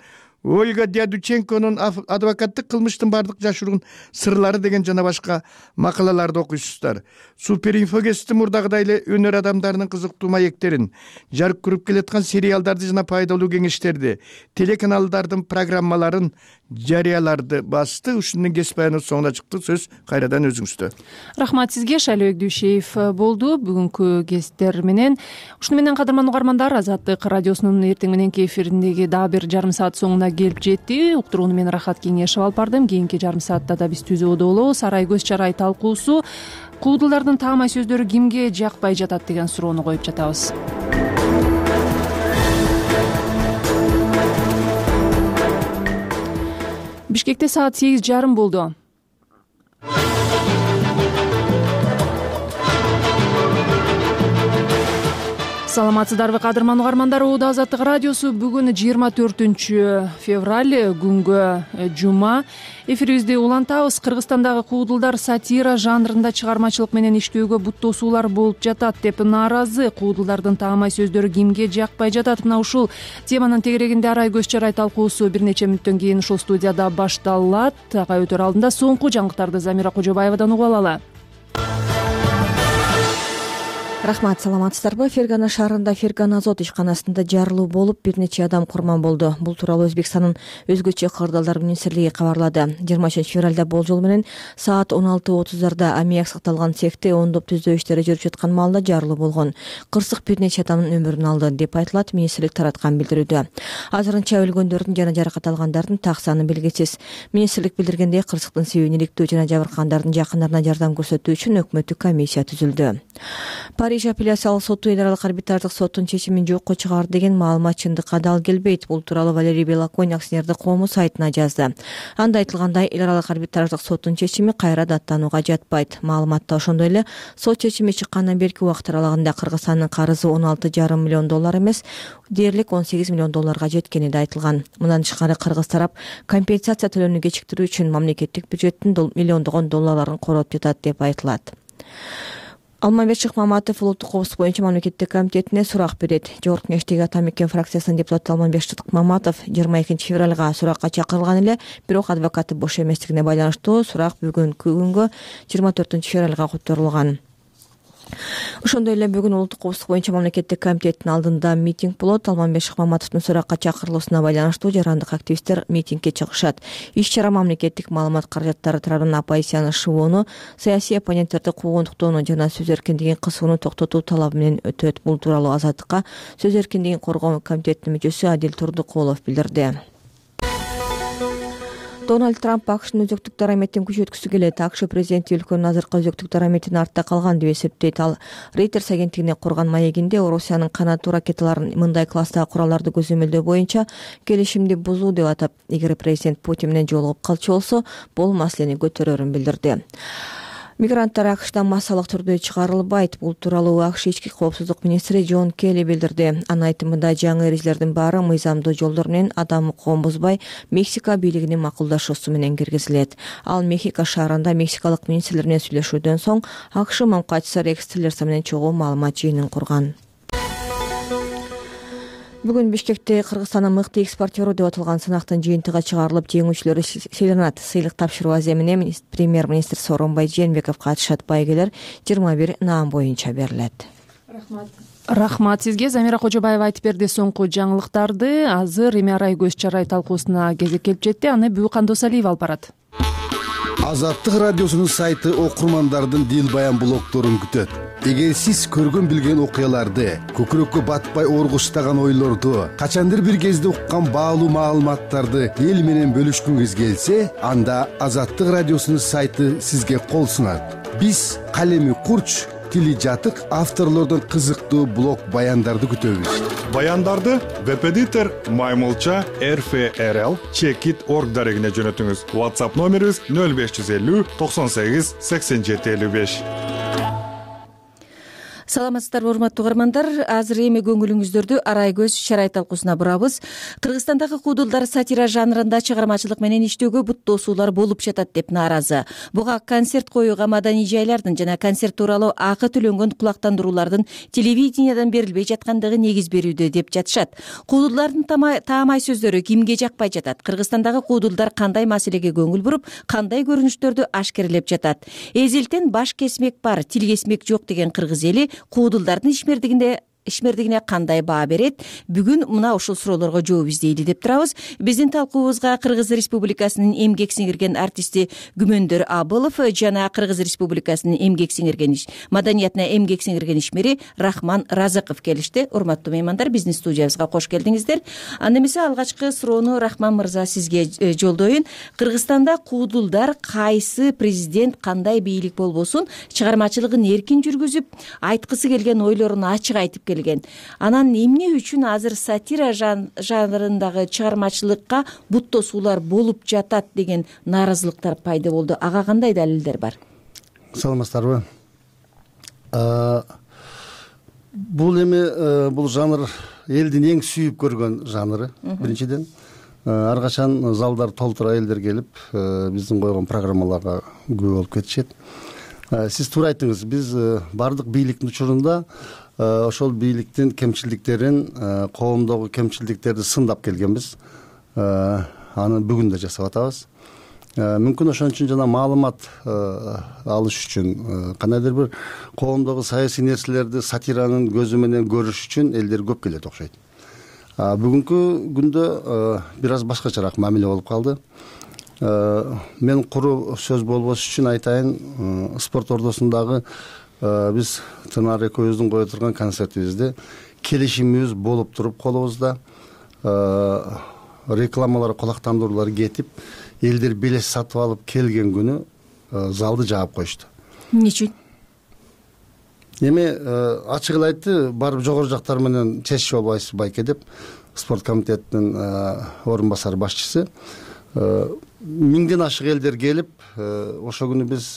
Ольга Дядученконун адвокаттык кылмыштын бардык жашыруун сырлары деген жана башка макалаларды окуйсуздар. Суперинфогести мурдагыдай эле өнөр адамдарынын кызыктуу маектерин, жарык көрүп келаткан сериалдарды жана пайдалуу кеңештерди, телеканалдардын программаларын, жарыяларды басты. Ушунун кесип баяныбыз соңуна чыкты. Сөз кайрадан өзүңүздө. Рахмат сизге. Шайлыбек Дүйшеев болду бүгүнкү кесиптер менен. Ушуну менен кадырман угармандар, Азаттык радиосунун эртең мененки эфириндеги дагы бир жарым саат соңуна келип жетти. Уктурууну мен Рахат Кеңешев алып бардым. Кийинки жарым саатта да биз түзүүдө болобуз. Арай көз чарай талкуусу. Куудулдардын таамай сөздөрү кимге жакпай жатат деген суроону коюп жатабыз. Бишкекте саат 8:30 болду. Саламатсыздарбы кадырман угармандар, Оода Азаттык радиосу бүгүн 24 февраль күнгө жума. Эфирибизди улантабыз. Кыргызстандагы куудулдар сатира жанрында чыгармачылык менен иштөөгө буттосуулар болуп жатат деп нааразы. Куудулдардын таамай сөздөрү кимге жакпай жатат? Мына ушул теманын тегерегинде Арай көз чарай талкуусу бир нече мүнөттөн кийин ушул студияда башталат. Ага өтөр алдында соңку жаңылыктарды Замира Кожобаевадан угуп алалы. Рахмат, саламатсыздарбы? Фергана шаарында Фергана Азот ишканасында жарылуу болуп, бир нече адам курман болду. Бул тууралуу Өзбекстандын өзгөчө кырдаалдар министрлиги кабарлады. 20 февралда болжол менен саат 16:30 аммиак сакталган цехте ондоп түздөө иштери жүрүп жаткан маалда жарылуу болгон. Кырсык бир нече адамдын өмүрүн алды деп айтылат министрлик тараткан билдирүүдө. Азырынча өлгөндөрдүн жана жаракат алгандардын так саны белгисиз. Министрлик билдиргендей, кырсыктын себебин иликтөө жана жабыркагандардын жакындарына жардам көрсөтүү үчүн өкмөттүк комиссия түзүлдү. Париж апелляциялык соту эл аралык арбитраждык соттун чечимин жокко чыгарды деген маалымат чындыкка дал келбейт. Бул тууралуу Валерий Белоконь акционердик коому сайтына жазды. Анда айтылгандай, эл аралык арбитраждык соттун чечими кайра даттанууга жатпайт. Маалыматта ошондой эле сот чечими чыккандан берки убакыт аралыгында Кыргызстандын карызы 16,5 миллион доллар эмес, дээрлик 18 миллион долларга жеткени да айтылган. Мындан тышкары кыргыз тарап компенсация төлөөнү кечиктирүү үчүн мамлекеттик бюджеттин миллиондогон долларларын короп жатат деп айтылат. Алмамбет Шыкмаматов улуттук коопсуздук боюнча мамлекеттик комитетине сурак берет. Жогорку кеңештеги Атамекен фракциясынын депутаты Алмамбет Шыкмаматов 22 февралга суракка чакырылган эле, бирок адвокаты бош эместигине байланыштуу сурак бүгүнкү күнгө 24 февралга которулган. Ошондой эле бүгүн улуттук коопсуздук боюнча мамлекеттик комитеттин алдында митинг болот. Алмамбет Шыкмаматовдун суракка чакырылуусуна байланыштуу жарандык активисттер митингге чыгышат. Иш-чара мамлекеттик маалымат каражаттары тарабынан оппозицияны шыбууну, саясий оппоненттерди куугунтуктоону жана сөз эркиндигин кысууну токтотуу талабы менен өтөт. Бул тууралуу Азаттыкка сөз эркиндигин коргоо комитетинин мүчөсү Адил Турдукулов билдирди. Дональд Трамп АКШнын өзөктүк дараметин күчөткүсү келет. АКШ президенти өлкөнүн азыркы өзөктүк дараметин артта калган деп эсептейт. Ал Reuters агенттигине курган маегинде Орусиянын канаттуу ракеталарын мындай класстагы куралдарды көзөмөлдөө боюнча келишимди бузуу деп атап, эгер президент Путин менен жолугуп калчу болсо, бул маселени көтөрөрүн билдирди. Мигранттар АКШдан массалык түрдө чыгарылбайт. Бул тууралуу АКШ ички коопсуздук министри Джон Келли билдирди. Анын айтымында жаңы эрежелердин баары мыйзамдуу жолдор менен адам укугун бузбай Мексика бийлигинин макулдашуусу менен киргизилет. Ал Мехико шаарында мексикалык министрлер менен сүйлөшүүдөн соң АКШ мамкачысы Рекс Тиллерсон менен чогуу маалымат жыйынын курган. Бүгүн Бишкекте Кыргызстандын мыкты экспортеру деп аталган сынактын жыйынтыгы чыгарылып, жеңүүчүлөрү сыйланат. Сыйлык тапшыруу аземине премьер-министр Сооронбай Жээнбеков катышат. Байгелер 21 наам боюнча берилет. Рахмат сизге. Замира Кожобаева айтып берди соңку жаңылыктарды. Азыр эми Арай көз чарай талкуусуна кезек келип жетти. Аны Бүкан Досалиев алып барат. Азаттык радиосунун сайты окурмандардын дил баян блогдорун күтөт. Эгер сиз көргөн билген окуяларды, көкүрөккө батпай оргуштаган ойлорду, качандыр бир кезде уккан баалуу маалыматтарды эл менен бөлүшкүңүз келсе, анда Азаттык радиосунун сайты сизге кол сунат. Биз калеми курч, тили жатык авторлордун кызыктуу блог баяндарды күтөбүз. Баяндарды веб-эдитор Маймылча RFRL Checkit.org дарегине жөнөтүңүз. WhatsApp номерибиз 0550 98 87 55. саламатсыздарбы урматтуу угармандар, азыр эми көңүлүңүздөрдү Арай көз чарай талкуусуна бурабыз. Кыргызстандагы куудулдар сатира жанрында чыгармачылык менен иштөөгө бут тосуулар болуп жатат деп нааразы. Буга концерт коюуга маданий жайлардын жана концерт тууралуу акы төлөнгөн кулактандыруулардын телевидениядан берилбей жаткандыгы негиз берүүдө деп жатышат. Куудулдардын таамай сөздөрү кимге жакпай жатат? Кыргызстандагы куудулдар кандай маселеге көңүл буруп, кандай көрүнүштөрдү ашкерлеп жатат? Эзелтен баш кесмек бар, тил кесмек жок деген кыргыз эли куудулдардын ишмердигине кандай баа берет? Бүгүн мына ушул суроолорго жооп издейли деп турабыз. Биздин талкуубузга Кыргыз Республикасынын эмгек сиңирген артисти Күмөндөр Абылов жана Кыргыз Республикасынын эмгек сиңирген маданиятына эмгек сиңирген ишмери Рахман Разыков келишти. Урматтуу меймандар, биздин студиябызга кош келдиңиздер. Анда эмесе алгачкы суроону Рахман мырза сизге жолдоюн. Кыргызстанда куудулдар кайсы президент кандай бийлик болбосун чыгармачылыгын эркин жүргүзүп, айткысы келген ойлорун ачык айтып келген. Анан эмне үчүн азыр сатира жанрындагы чыгармачылыкка бут тосуулар болуп жатат деген нааразылыктар пайда болду? Ага кандай далилдер бар? Саламатсыздарбы. Бул жанр элдин эң сүйүп көргөн жанры. Биринчиден, ар качан залдар толтура элдер келип, биздин койгон программаларга күбө болуп кетишет. Сиз туура айттыңыз. Биз бардык бийликтин учурунда ошол бийликтин кемчилдиктерин, коомдогу кемчилдиктерди сындап келгенбиз. Аны бүгүн да жасап атабыз. Мүмкүн ошон үчүн жана маалымат алыш үчүн, кандайдыр бир коомдогу саясий нерселерди сатиранын көзү менен көрүш үчүн элдер көп келет окшойт. Бүгүнкү күндө бир аз башкачараак мамиле болуп калды. Мен куру сөз болбош үчүн айтайын, спорт ордосундагы биз Тынар экөөбүздүн кое турган концертибизде келишимибиз болуп туруп колубузда рекламалар, кулактандыруулар кетип, элдер билет сатып алып келген күнү залды жаап коюшту. Эмне үчүн? Эми ачык эле айтты, барып жогору жактар менен чечишип албайсыз байке деп, спорт комитетинин орун басары башчысы. Миңден ашык элдер келип, ошо күнү биз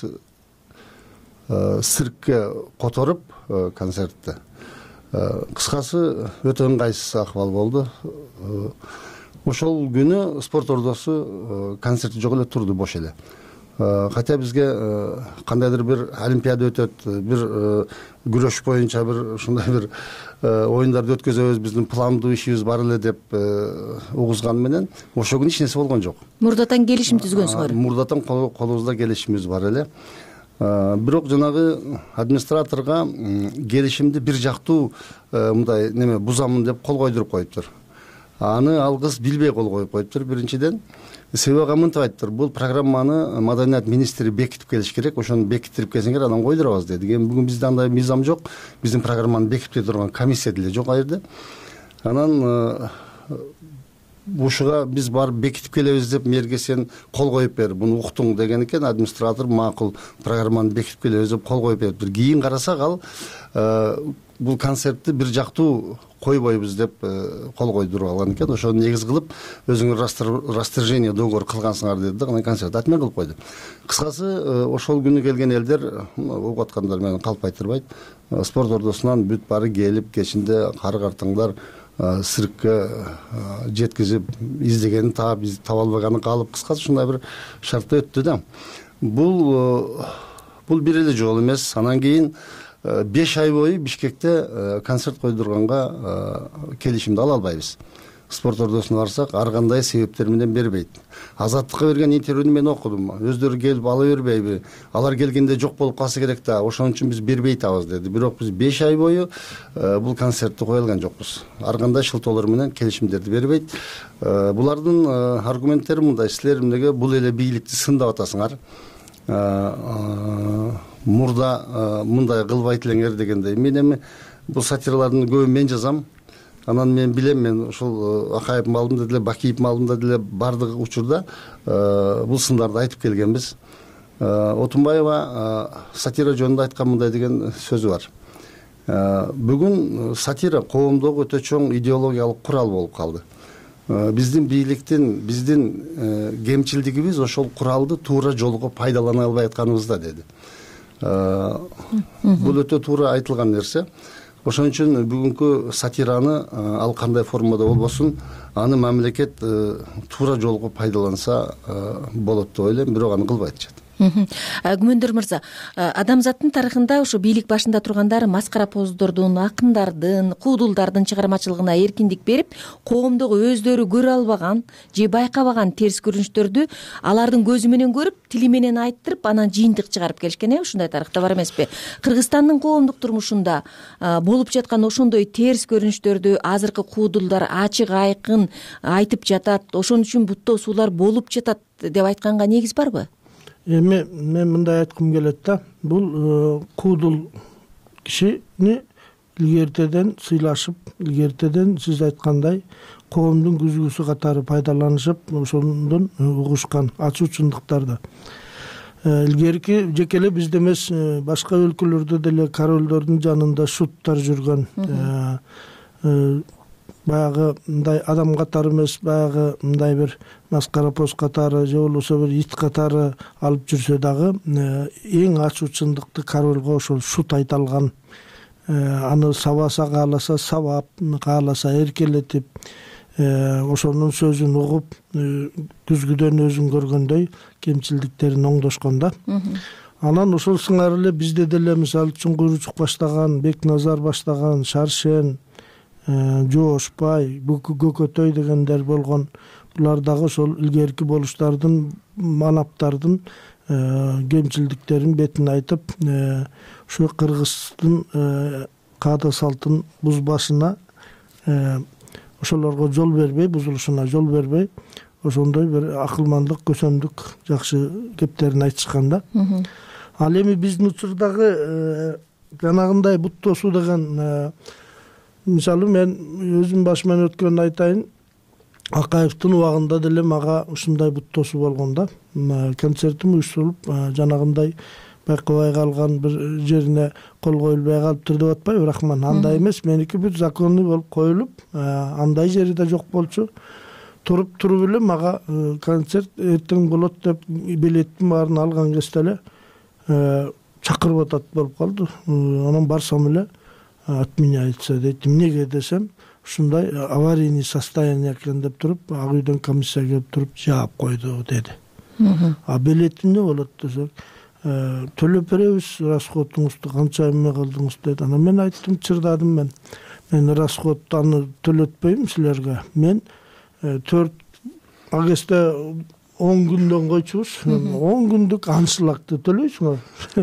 циркке которуп концертти. Кыскасы өтө ыңгайсыз акыбал болду. Ошол күнү спорт ордосу концерти жок эле турду, бош эле. Хотя бизге кандайдыр бир олимпиада өтөт, бир күрөш боюнча бир ушундай бир оюндарды өткөзөбүз, биздин пландуу ишибиз бар эле деп угузган менен ошол күнү эч нерсе болгон жок. Мурдатан келишим түзгөнсүңөр? Мурдатан колубузда келишимибиз бар эле. Бирок жанагы администраторго келишимди бир жактуу мындай неме бузамын деп кол койдуруп коюптур. Аны ал кыз билбей кол коюп коюптур. Биринчиден, себеби мынтип айттыр, бул программаны маданият министри бекитип келиш керек, ошону бекиттирип келсеңер анан койдурабыз деди. Эми бүгүн бизде андай мыйзам жок, биздин программаны бекитип турган комиссия деле жок ал жерде. Анан ушуга биз барып бекитип келебиз деп мэрге сен кол коюп бер, буну уктуң деген экен. Администратор макул, программаны бекитип келебиз деп кол коюп бериптир. Кийин карасак ал бул концертти бир жактуу койбойбуз деп кол койдуруп алган экен. Ошону негиз кылып, өзүңөр расторжение договор кылгансыңар деди да, анан концертти отмен кылып койду. Кыскасы, ошол күнү келген элдер, угуп аткандар менен калп айтырбайт, спорт ордосунан бүт баары келип, кечинде кары картаңдар циркке жеткизип, издегенин таап, таба албаганын калып, кыскасы ушундай бир шартта өттү да. Бул бир эле жолу эмес. Анан кийин 5 ай бою Бишкекте концерт койдурганга келишимди ала албайбыз. Спорт ордосуна барсак, ар кандай себептер менен бербейт. Азаттыкка берген интервьюну мен окудум. Өздөрү келип ала бербейби? Алар келгенде жок болуп калса керек да, ошон үчүн биз бербей атабыз деди. Бирок биз 5 ай бою бул концертти кое алган жокпуз. Ар кандай шылтоолор менен келишимдерди бербейт. Булардын аргументтери мындай: силер эмнеге бул эле бийликти сындап атасыңар? Мурда мындай кылбайт элеңер дегендей. Мен эми бул сатиралардын көбүн мен жазам. Анан мен билем, мен ушул Акаев малымда деле, Бакиев малымда деле бардык учурда бул сындарды айтып келгенбиз. Отунбаева сатира жөнүндө айткан мындай деген сөзү бар. Бүгүн сатира коомдогу өтө чоң идеологиялык курал болуп калды. Биздин бийликтин, биздин кемчилдигибиз ошол куралды туура жолго пайдалана албай атканыбызда деди. бул өтө туура айтылган нерсе. Ошон үчүн бүгүнкү сатираны ал кандай формада болбосун аны мамлекет туура жолго пайдаланса болот деп ойлойм, бирок аны кылбайт жатат. Күмөндөр мырза, адамзаттын тарыхында ушу бийлик башында тургандар маскарапоздордун, акындардын, куудулдардын чыгармачылыгына эркиндик берип, коомдогу өздөрү көрө албаган же байкабаган терс көрүнүштөрдү алардын көзү менен көрүп, тили менен айттырып, анан жыйынтык чыгарып келишкен. Ушундай тарыхта бар эмеспи? Кыргызстандын коомдук турмушунда болуп жаткан ошондой терс көрүнүштөрдү азыркы куудулдар ачык айкын айтып жатат, ошон үчүн буттоосуулар болуп жатат деп айтканга негиз барбы? Мен мындай айткым келет да, бул куудул кишини илгертеден сыйлашып, илгертеден сиз айткандай коомдун күзгүсү катары пайдаланышып, ошондон угушкан ачуу чындыктарды. Илгерки жеке эле бизде эмес, башка өлкөлөрдө деле королдордун жанында шуттар жүргөн, баягы мындай адам катары эмес, баягы мындай бир маскарапоз катары же болбосо бир ит катары алып жүрсө дагы эң ачуу чындыкты королго ошол шут айта алган, аны сабаса кааласа сабап, кааласа эркелетип, ошонун сөзүн угуп, күзгүдөн өзүн көргөндөй кемчилдиктерин оңдошкон да. Анан ошол сыңары эле бизде деле мисалы үчүн Куйручук баштаган, Бекназар баштаган, Шаршен, Жоошбай, Көкөтөй дегендер болгон. Булар дагы ошол илгерки болуштардын, манаптардын кемчилдиктерин бетин айтып, ушу кыргыздын каада салтын бузбашына, ошолорго жол бербей, бузулушуна жол бербей, ошондой бир акылмандык, көсөмдүк жакшы кептерин айтышкан да. Ал эми биздин учурдагы жанагындай буттоосуу деген, мисалы мен өзүм башыман өткөнүн айтайын, Акаевдин убагында деле мага ушундай буттоосу болгон да. Концертим уюштурулуп, жанагындай байкабай калган бир жерине кол коюлбай калыптыр деп атпайбы, рахман. Андай эмес, меники бир законный болуп коюлуп, андай жери да жок болчу. Туруп эле мага концерт эртең болот деп билеттин баарын алган кезде эле чакырып атат болуп калды. Анан барсам эле отменяется дейт. Эмнеге десем, ушундай аварийный состояние экен деп туруп, ак үйдөн комиссия келип туруп жаап койду деди. А билетим эмне болот десек, төлөп беребиз, расходуңузду канча эме кылдыңыз деди. Анан мен айттым, чырдадым мен расходду аны төлөтпөйм силерге. Мен 4 агесте 10 күндөн койчубуз, 10 күндүк аншлагды төлөйсүңөр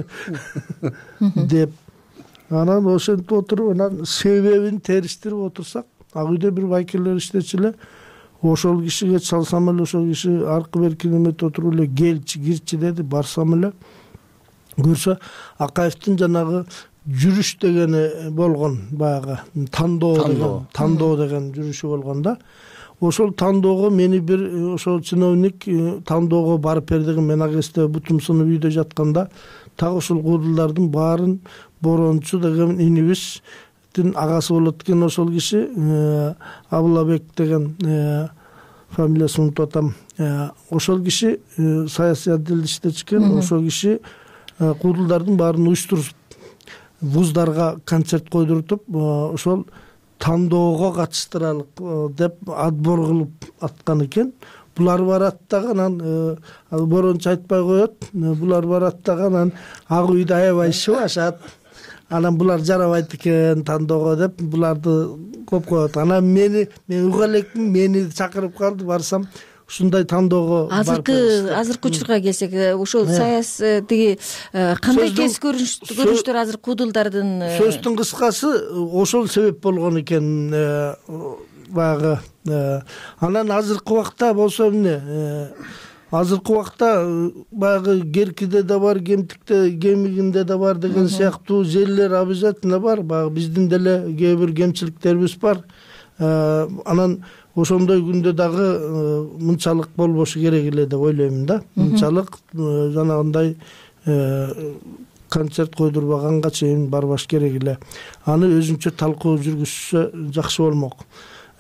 деп. Анан ошентип отуруп, анан себебин териштирип отурсак, ак үйдө бир байкелер иштечү эле, ошол кишиге чалсам эле, ошол киши аркы берки неметип отуруп эле келчи, кирчи деди. Барсам эле көрсө, Акаевдин жанагы жүрүш дегени болгон, баягы тандоо деген жүрүшү болгон да. Ошол тандоого мени бир ошол чиновник тандоого барып бердигин, мен агесте бутум сынып үйдө жатканда, так ошол куудулдардын баарын Борончу деген инибиздин агасы болот экен ошол киши, Абылабек деген фамилиясын унутуп атам. Ошол киши саясий отделде иштечкен, ошол киши куудулдардын баарын уюштуруп, вуздарга концерт койдуртуп, ошол тандоого катыштыралык деп отбор кылып аткан экен. Булар барат дагы, анан Борончу айтпай коет, булар барат дагы, анан ак үйдө аябай шыбашат. Анан булар жарабайт экен тандоого деп, буларды көп коет. Анан мен уга элекмин, мени чакырып калды, барсам ушундай тандоого азыркы учурга келсек, ошол саясий кандай терс көрүнүштөр азыр куудулдардын? Сөздүн кыскасы ошол себеп болгон экен, баягы. Анан азыркы убакта болсо эмне? Азыркы убакта баягы Керкиде да бар, Кемтикте, Кемигинде да бар деген сыяктуу жерлер обязательно бар. Баягы биздин деле кээ бир кемчиликтерибиз бар. Анан ошондой күндө дагы мынчалык болбошу керек эле деп ойлойм да. Мынчалык жанагындай концерт койдурбаганга чейин барбаш керек эле. Аны өзүнчө талкуу жүргүзсө жакшы болмок.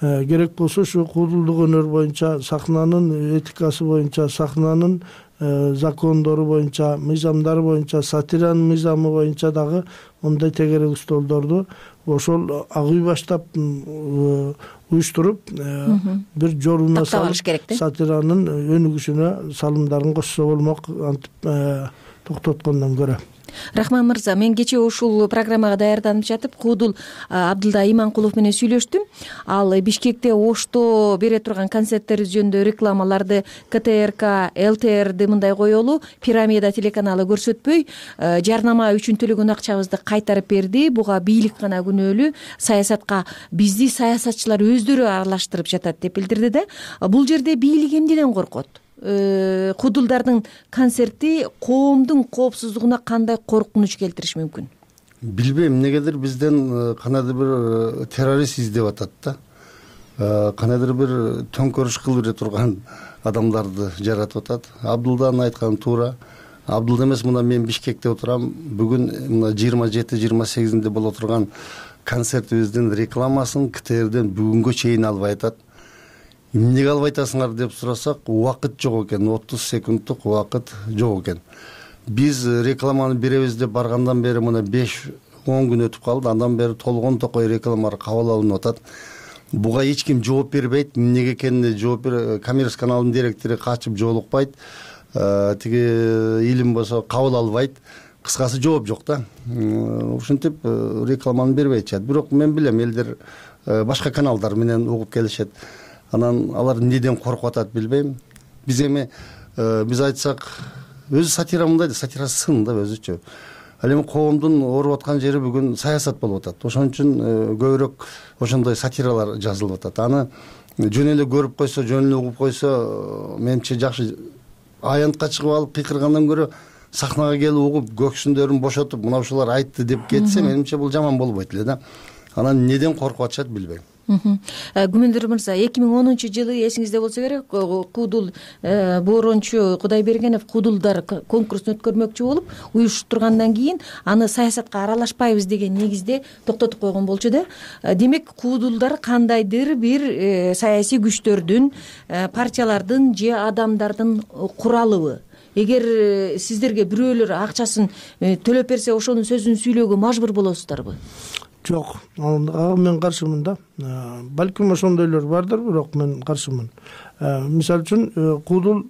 керек болсо ушу куудулдук өнөр боюнча сахнанын этикасы боюнча, сахнанын закондору боюнча, мыйзамдары боюнча, сатиранын мыйзамы боюнча дагы мындай тегерек устолдорду ошол ак үй баштап уюштуруп бир жолуна салып сатиранын өнүгүшүнө салымдарын кошсо болмок, антип токтоткондон көрө. Рахман мырза, мен кечээ ушул программага даярданып жатып куудул Абдылда Иманкулов менен сүйлөштүм. Ал Бишкекте Ошто бере турган концерттер жөнүндө рекламаларды КТРК, ЛТРди мындай коелу, Пирамида телеканалы көрсөтпөй, жарнама үчүн төлөгөн акчабызды кайтарып берди. Буга бийлик гана күнөөлүү, саясатка бизди саясатчылар өздөрү аралаштырып жатат деп билдирди да. Бул жерде бийлик эмнеден коркот? Куудулдардын концерти коомдун коопсуздугуна кандай коркунуч келтириши мүмкүн? Билбейм, эмнегедир бизден кандайдыр бир террорист издеп атат да. Кандайдыр бир төңкөрүш кылып бере турган адамдарды жаратып атат. Абдулданын айтканы туура. Абдулда эмес, мына мен Бишкекте отурам. Бүгүн мына 27-28-inde боло турган концертибиздин рекламасын КТРден бүгүнгө чейин албай атат. Эмнеге албай атасыңар деп сурасак, убакыт жок экен, 30 секундтук убакыт жок экен. Биз рекламаны беребиз деп баргандан бери мына 5-10 күн өтүп калды. Андан бери толгон токой рекламалар кабыл алынып атат. Буга эч ким жооп бербейт. Эмнеге экенине жооп Коммерс каналынын директору качып жолукпайт. Тиги илим болсо кабыл албайт. Кыскасы жооп жок да. Ушинтип рекламаны бербей чат. Бирок мен билем, элдер башка каналдар менен угуп келишет. Анан алар эмнеден коркуп атат билбейм. Биз эми биз айтсак, өзү сатира мындай да, сатира сын да өзүчө. Ал эми коомдун ооруп аткан жери бүгүн саясат болуп атат. Ошон үчүн көбүрөөк ошондой сатиралар жазылып атат. Аны жөн эле көрүп койсо, жөн эле угуп койсо, менимче жакшы. Аянтка чыгып алып кыйкыргандан көрө сахнага келип угуп, көксүндөрүн бошотуп, мына ушулар айтты деп кетсе, менимче бул жаман болбойт эле да. Анан эмнеден коркуп атышат билбейм. Күмөндөр мырза, 2010-жылы эсиңизде болсо керек, куудул боорончу Кудайбергенов куудулдар конкурсун өткөрмөкчү болуп, уюштургандан кийин аны саясатка аралашпайбыз деген негизде токтотуп койгон болчу да. Демек, куудулдар кандайдыр бир саясий күчтөрдүн, партиялардын же адамдардын куралыбы? Эгер сиздерге бирөөлөр акчасын төлөп берсе, ошонун сөзүн сүйлөөгө мажбур болосуздарбы? Жок, ага мен каршымын да. Балким ошондойлор бардыр, бирок мен каршымын. Мисалы үчүн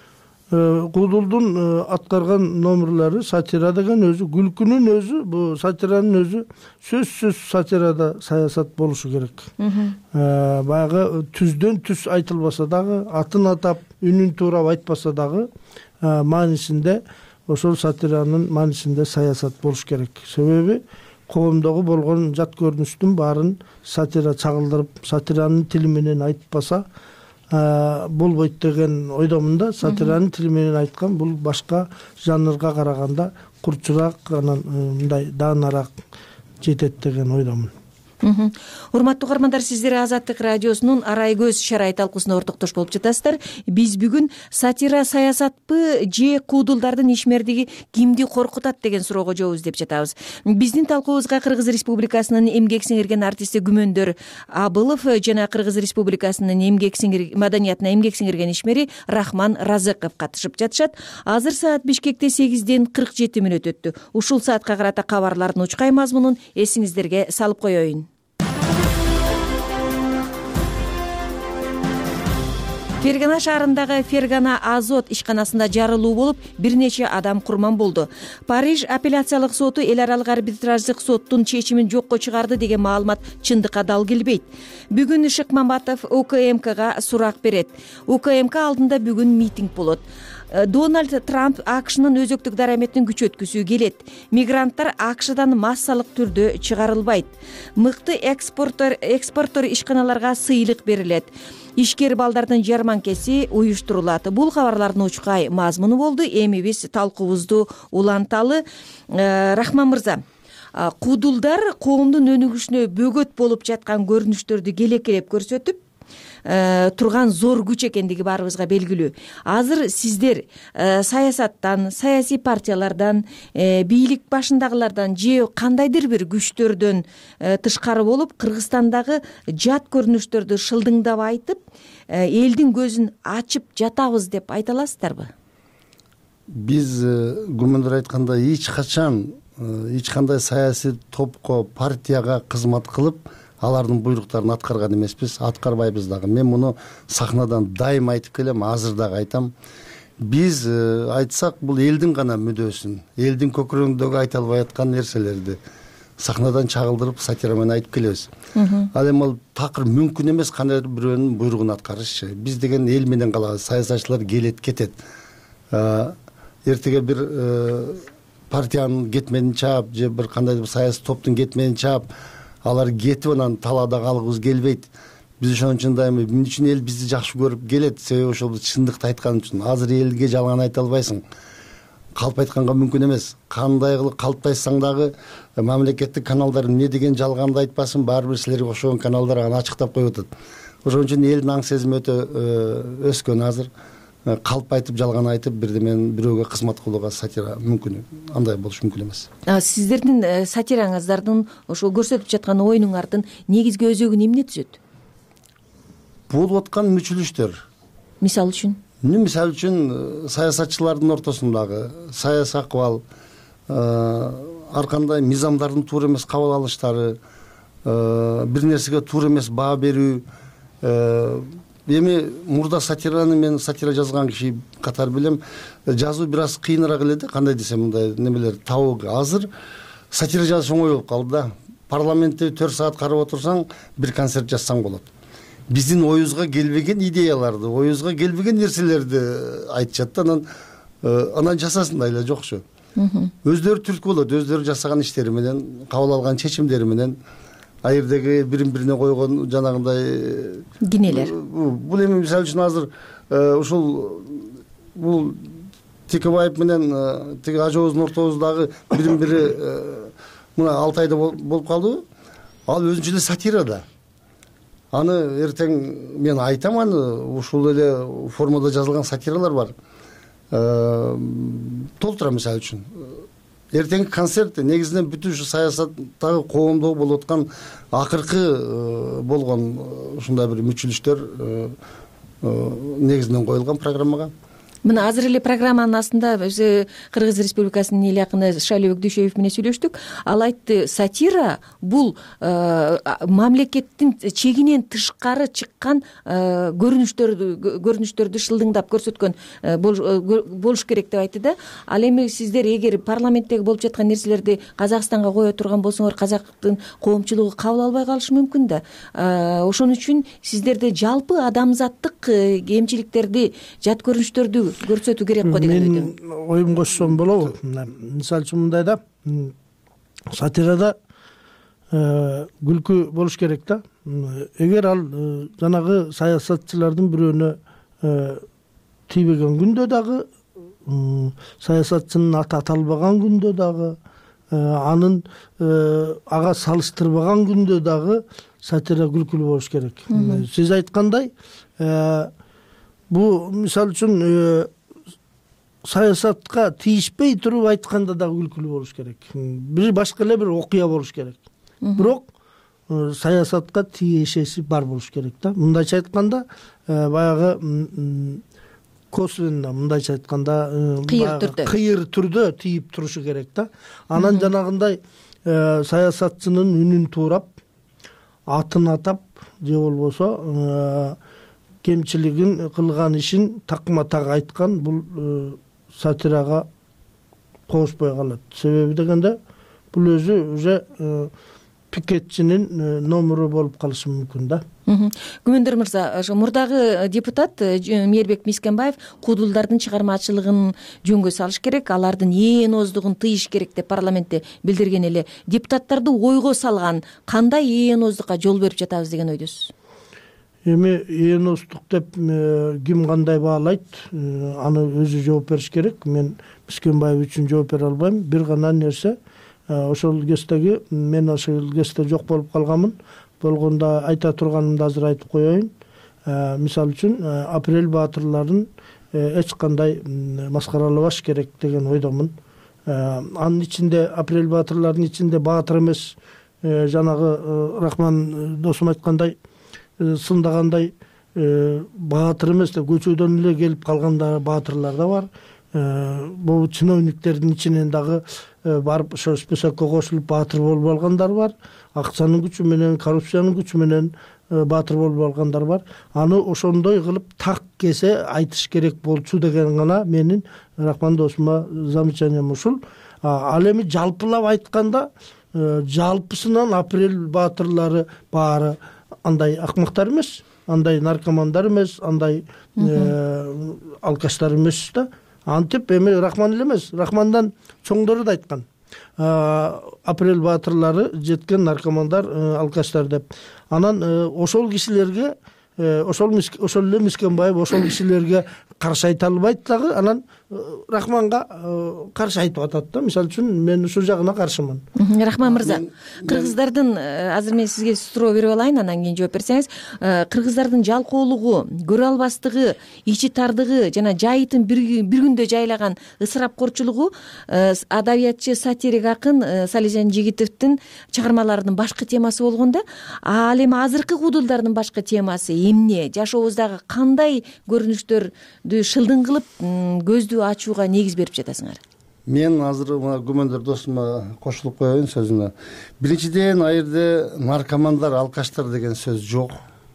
куудулдун аткарган номерлары, сатира деген өзү, күлкүнүн өзү, бул сатиранын өзү сөзсүз сатирада саясат болушу керек. Баягы түздөн түз айтылбаса дагы, атын атап, үнүн туурап айтпаса дагы, маанисинде ошол сатиранын маанисинде саясат болуш керек. Себеби коомдогу болгон жат көрүнүштүн баарын сатира чагылдырып, сатиранын тили менен айтпаса болбойт деген ойдомун да. Сатиранын тили менен айткан бул башка жанрга караганда курчураак, анан мындай даанараак жетет деген ойдомун. Урматтуу угармандар, сиздер Азаттык радиосунун Арай көз шарай талкуусуна ортоктош болуп жатасыздар. Биз бүгүн сатира саясатпы же куудулдардын ишмердиги кимди коркутат деген суроого жооп издеп жатабыз. Биздин талкуубузга Кыргыз Республикасынын эмгек сиңирген артисти Күмөндөр Абылов жана Кыргыз Республикасынын маданиятына эмгек сиңирген ишмери Рахман Разыков катышып жатышат. Азыр саат Бишкекте 8-ден 47 мүнөт өттү. Ушул саатка карата кабарлардын учкай мазмунун эсиңиздерге салып коеюн. Фергана шаарындагы Фергана Азот ишканасында жарылуу болуп, бир нече адам курман болду. Париж апелляциялык соту эл аралык арбитраждык соттун чечимин жокко чыгарды деген маалымат чындыкка дал келбейт. Бүгүн Шыкмамбатов УКМКга сурак берет. УКМК алдында бүгүн митинг болот. Дональд Трамп АКШнын өзөктүк дараметин күчөткүсү келет. Мигранттар АКШдан массалык түрдө чыгарылбайт. Мыкты экспортер ишканаларга сыйлык берилет. Ишкер балдардын жарманкеси уюштурулат. Бул кабарлардын учкай мазмуну болду. Эми биз талкуубузду уланталы. Рахман мырза, куудулдар коомдун өнүгүшүнө бөгөт болуп жаткан көрүнүштөрдү келекелеп көрсөтүп, турган зор күч экендиги баарыбызга белгилүү. Азыр сиздер саясаттан, саясий партиялардан, бийлик башындагылардан же кандайдыр бир күчтөрдөн тышкары болуп, Кыргызстандагы жат көрүнүштөрдү шылдыңдап айтып, элдин көзүн ачып жатабыз деп айта аласыздарбы? Биз күмөндөр айткандай эч качан эч кандай саясий топко, партияга кызмат кылып, алардын буйруктарын аткарган эмеспиз, аткарбайбыз дагы. Мен муну сахнадан дайым айтып келем, азыр дагы айтам. Биз айтсак, бул элдин гана мүдөөсүн, элдин көкүрөгүндөгү айта албай аткан нерселерди сахнадан чагылдырып, сатира менен айтып келебиз. Ал эми ал такыр мүмкүн эмес кандайдыр бирөөнүн буйругун аткарыш. Биз деген эл менен калабыз, саясатчылар келет, кетет. Эртеге бир партиянын кетменин чаап, же бир кандайдыр бир саясий топтун кетменин чаап, алар кетип анан талаада калгыбыз келбейт. Биз ошон үчүн дайым эмне үчүн эл бизди жакшы көрүп келет, себеби ошол чындыкты айткан үчүн. Азыр элге жалган айта албайсың. Калп айтканга мүмкүн эмес. Кандай кылып калп айтсаң дагы мамлекеттик каналдар эмне деген жалганды айтпасын, баары бир силерге окшогон каналдар аны ачыктап коюп атат. Ошон үчүн элдин аң сезими өтө өскөн азыр. Калп айтып, жалган айтып, бирөөгө кызмат кылууга сатира мүмкүн, андай болуш мүмкүн эмес. Сиздердин сатираңыздардын ошол көрсөтүп жаткан оюнун артын негизги өзөгүн эмне түзөт? Болуп аткан мүчүлүштөр. Мисалы үчүн саясатчылардын ортосундагы саясий акыбал, ар кандай мыйзамдардын туура эмес кабыл алыштары, бир нерсеге туура эмес баа берүү. Эми мурда сатираны мен сатира жазган киши катары билем, жазуу бир аз кыйыныраак эле да, кандай десем, мындай немелер табуу. Азыр сатира жазыш оңой болуп калды да. Парламентте 4 саат карап отурсаң, бир концерт жазсаң болот. Биздин оюбузга келбеген идеяларды, оюбузга келбеген нерселерди айтышат да, анан жасасындай эле жокчу. Өздөрү түрткү болот, өздөрү жасаган иштери менен, кабыл алган чечимдери менен. Айырдеги бирин-бирине койгон жанагындай кинелер. Бул эми мисалы үчүн азыр ушул бул Текебаев менен тиги ажообуздун ортобуздагы бирин-бири мына Алтайда болуп калдыбы? Ал өзүнчө эле сатира да. Аны эртең мен айтам, аны ушул эле формада жазылган сатиралар бар. Толтура мисалы үчүн. Эртеңки концерт негизинен бүтүн ушу саясаттагы коомдо болуп аткан акыркы болгон ушундай бир мүчүлүштөр негизинен коюлган программага. Мына азыр эле программанын астында биз Кыргыз Республикасынын эл акыны Шайлообек Дүйшөев менен сүйлөштүк. Ал айтты, сатира бул мамлекеттин чегинен тышкары чыккан көрүнүштөрдү шылдыңдап көрсөткөн болуш керек деп айтты да. Ал эми сиздер эгер парламенттеги болуп жаткан нерселерди Казакстанга кое турган болсоңор, казактын коомчулугу кабыл албай калышы мүмкүн да. Ошон үчүн сиздерде жалпы адамзаттык кемчиликтерди, жат көрүнүштөрдү көрсөтүү керек го деген ойдо. Мен оюм кошсом болобу? Мисалы үчүн мындай да, сатирада күлкү болуш керек да. Эгер ал жанагы саясатчылардын бирөөнө тийбеген күндө дагы, саясатчынын аты аталбаган күндө дагы, анын ага салыштырбаган күндө дагы сатира күлкүлүү болуш керек. Сиз айткандай, бул мисалы үчүн саясатка тийишпей туруп айтканда дагы күлкүлүү болуш керек. Бир башка эле бир окуя болуш керек. Бирок саясатка тиешеси бар болуш керек да. Мындайча айтканда, баягы косвенно, мындайча айтканда, кыйыр түрдө тийип турушу керек да. Анан жанагындай саясатчынын үнүн туурап, атын атап, же болбосо кемчилигин кылган ишин такма так айткан бул сатирага кошпой калат. Себеби дегенде бул өзү уже пикетчинин номеру болуп калышы мүмкүн да. Күмөндөр мырза, мурдагы депутат Мээрбек Мискенбаев куудулдардын чыгармачылыгын жөнгө салыш керек, алардын ээноздугун тыйыш керек деп парламентте билдирген эле. Депутаттарды ойго салган кандай ээноздукка жол берип жатабыз деген ойдосуз? Эми ээноздук деп ким кандай баалайт, аны өзү жооп бериш керек. Мен Мискенбаев үчүн жооп бере албайм. Бир гана нерсе, ошол кестеги мен ошол кесте жок болуп калганмын. Болгондо айта турганымды азыр айтып коеюн. мисалы үчүн апрель баатырларын эч кандай маскаралабаш керек деген ойдомун. Анын ичинде апрель баатырларынын ичинде баатыр эмес, жанагы Рахман досум айткандай, сындагандай баатыр эмес деп көчөдөн эле келип калган баатырлар да бар. Бул чиновниктердин ичинен дагы барып ошо списокко кошулуп баатыр болуп алгандар бар. Акчанын күчү менен, коррупциянын күчү менен баатыр болуп алгандар бар. Аны ошондой кылып так кесе айтыш керек болчу деген гана менин Рахман досума замечанием ушул. Ал эми жалпылап айтканда, жалпысынан апрель баатырлары баары андай акмактар эмес, андай наркомандар эмес, андай алкаштар эмес да. Антип эми Рахман эле эмес, Рахмандан чоңдору да айткан. Апрель баатырлары жеткен наркомандар, алкаштар деп. Анан ошол кишилерге, ошол эле Мискенбаев ошол кишилерге каршы айта албайт дагы, анан Рахманга каршы айтып атат да. Мисалы үчүн мен ушул жагына каршымын. Рахман мырза, кыргыздардын, азыр мен сизге суроо берип алайын, анан кийин жооп берсеңиз, кыргыздардын жалкоолугу, көрө албастыгы, ичи тардыгы жана жайытын бир күндө жайлаган ысырапкорчулугу адабиятчы, сатирик акын Салижан Жигитовдун чыгармаларынын башкы темасы болгондо, ал эми азыркы куудулдардын башкы темасы эмне? Жашообуздагы кандай көрүнүштөрдү шылдың кылып көздү ачууга негиз берип жатасыңар? Мен азыр күмөндөр досума кошулуп коеюн сөзүнө. Биринчиден, ал жерде наркомандар, алкаштар деген сөз жок.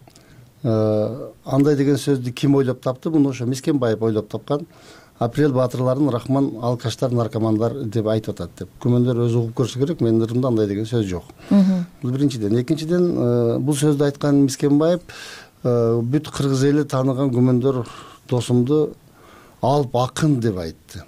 Андай деген сөздү ким ойлоп тапты? Муну ошо Мискенбаев ойлоп тапкан. Апрель баатырларын Рахман алкаштар, наркомандар деп айтып атат деп. Күмөндөр өзү угуп көрсө керек, менин ырымда андай деген сөз жок. Бул биринчиден. Экинчиден, бул сөздү айткан Мискенбаев бүт кыргыз эли тааныган күмөндөр досумду алып акын деп айтты.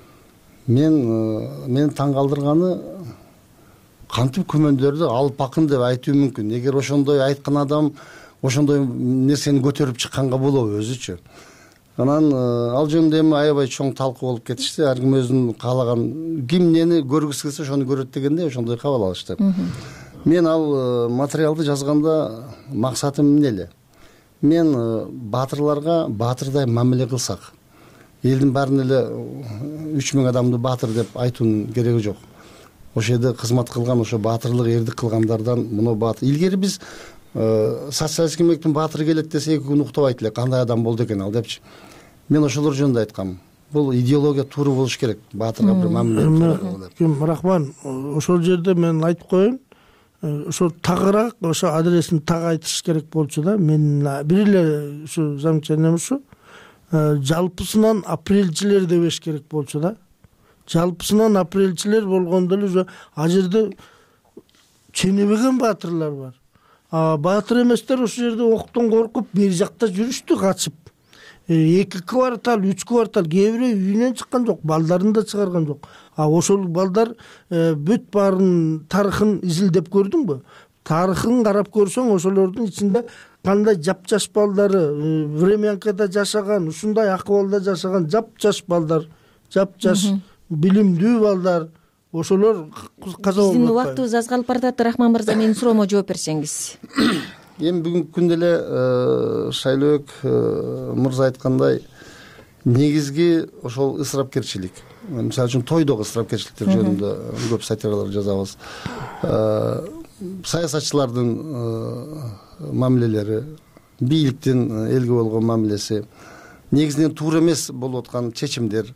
Мен таң калтырганы, кантип күмөндөрдү алып акын деп айтуу мүмкүн? Эгер ошондой айткан адам ошондой нерсени көтөрүп чыкканга болобу өзүчү? Анан ал жөнүндө эми аябай чоң талкуу болуп кетишти. Ар ким өзүнүн каалаган, ким эмнени көргүсү келсе ошону көрөт дегенде ошондой кабыл алышты. Мен ал материалды жазганда максатым эмне эле? Мен баатырларга баатырдай мамиле кылсак, элдин баарын эле 3000 адамды баатыр деп айтуунун кереги жок. Ошол жерде кызмат кылган, ошо баатырлык эрдик кылгандардан муну баатыр. Илгери биз социалистик мектептин баатыры келет десе 2 күн уктабайт элек, кандай адам болду экен ал депчи. Мен ошолор жөнүндө айткам. Бул идеология туура болуш керек. Баатырга бир мамиле кылып. Рахман, ошол жерде мен айтып коеюн. Ошо тагыраак, ошо адресин так айтыш керек болчу да. Мен бир эле ушу замечанием ушу. Жалпысынан апрельчилер дебеш керек болчу да. Жалпысынан апрельчилер болгондо эле уже ал жерде ченебеген баатырлар бар. Баатыр эместер ошол жерде октон коркуп бери жакта жүрүштү, качып. 2 квартал, 3 квартал, кээ бирөө үйүнөн чыккан жок, балдарын да чыгарган жок. Ошол балдар бүт баарын тарыхын изилдеп көрдүңбү? Тарыхын карап көрсөң, ошолордун ичинде кандай жапжаш балдары, времянкада жашаган, ушундай акыбалда жашаган жапжаш балдар, жапжаш билимдүү балдар, ошолор каза болуп. Биздин убактыбыз аз калып баратат. Рахман мырза, менин суроомо жооп берсеңиз. Эми бүгүнкү күндө эле Шайлоок мырза айткандай, негизги ошол ысырапкерчилик. Мисалы үчүн тойдогу ысырапкерчиликтер жөнүндө көп статьялар жазабыз. Саясатчылардын мамилелери, бийликтин элге болгон мамилеси, негизинен туура эмес болуп аткан чечимдер,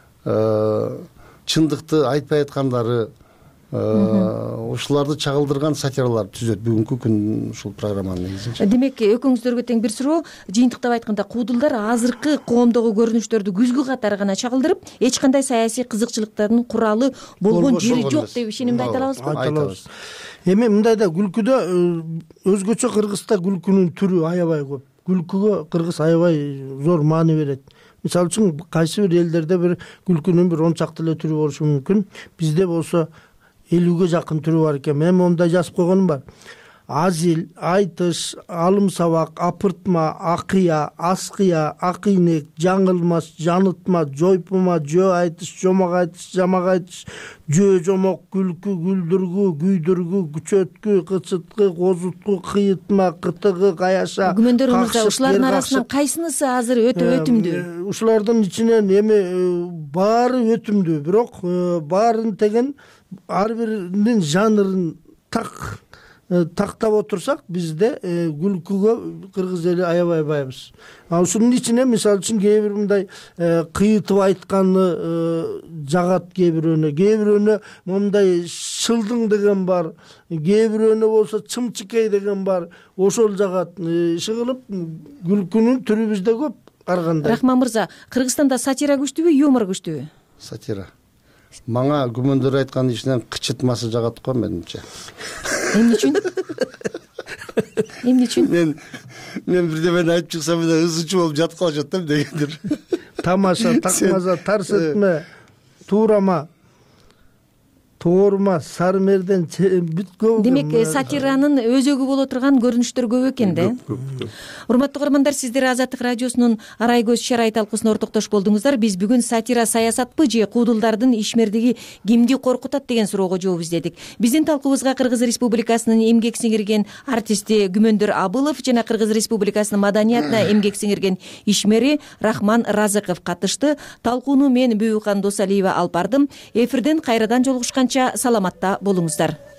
чындыкты айтпай аткандары, ушуларды чагылдырган сатиралар түзөт бүгүнкү күн ушул программанын негизинче. Демек, экөөңүздөргө тең бир суроо, жыйынтыктап айтканда, куудулдар азыркы коомдогу көрүнүштөрдү күзгү катары гана чагылдырып, эч кандай саясий кызыкчылыктардын куралы болгон жери жок деп ишенимди айта алабызбы? Айтабыз. Эми мындай да, күлкүдө өзгөчө Кыргызда күлкүнүн түрү аябай көп. Күлкүгө кыргыз аябай зор маани берет. Мисалы үчүн кайсы бир элдерде бир күлкүнүн бир 10 чакты эле түрү болушу мүмкүн. Бизде болсо 50ге жакын түрү бар экен. Мен мондай жазып койгонум бар. азил, айтыш, алым сабак, апыртма, акыя, аскыя, акыйнек, жаңылмас, жанытма, жойпума, жөө айтыш, жомок айтыш, жамак айтыш, жөө жомок, күлкү, күлдүргү, күйдүргү, күчөткү, кычыткы, козутку, кыйытма, кытыгы, каяша. күмөндөрүңүздө ушулардын арасынан кайсынысы азыр өтө өтүмдүү? Ушулардын ичинен эми баары өтүмдүү, бирок баарын деген ар биринин жанрын тактап отурсак бизде күлкүгө кыргыз эли аябай байбыз. Ушунун ичинен мисалы үчүн кээ бир мындай кыйытып айтканы жагат кээ бирөөнө мындай шылдың деген бар, кээ бирөөнө болсо чымчыкей деген бар, ошол жагат. Иши кылып күлкүнүн түрү бизде көп ар кандай. Рахман мырза, Кыргызстанда сатира күчтүүбү, юмор күчтүүбү? Сатира. Мага күмөндөр айткандын ичинен кычытмасы жагат го менимче. Эмне үчүн? Эмне үчүн? Мен бирдемени айтып чыксам эле ызычы болуп жатып калышат да дегендир. Тамаша, такмаза, тарс этме, туурама, тоорма, сары мерден бүткөн. Демек, сатиранын өзөгү боло турган көрүнүштөр көп экен да. Урматтуу көрөрмандар, сиздер Азаттык радиосунун Арай көз шарай талкуусуна ортоктош болдуңуздар. Биз бүгүн сатира саясатпы же куудулдардын ишмердиги кимди коркутат деген суроого жооп издедик. Биздин талкуубузга Кыргыз Республикасынын эмгек сиңирген артисти Күмөндөр Абылов жана Кыргыз Республикасынын маданиятына эмгек сиңирген ишмери Рахман Разыков катышты. Талкууну мен Бүбүкан Досалиева алып бардым. Эфирден кайрадан жолугушканча саламатта болуңуздар.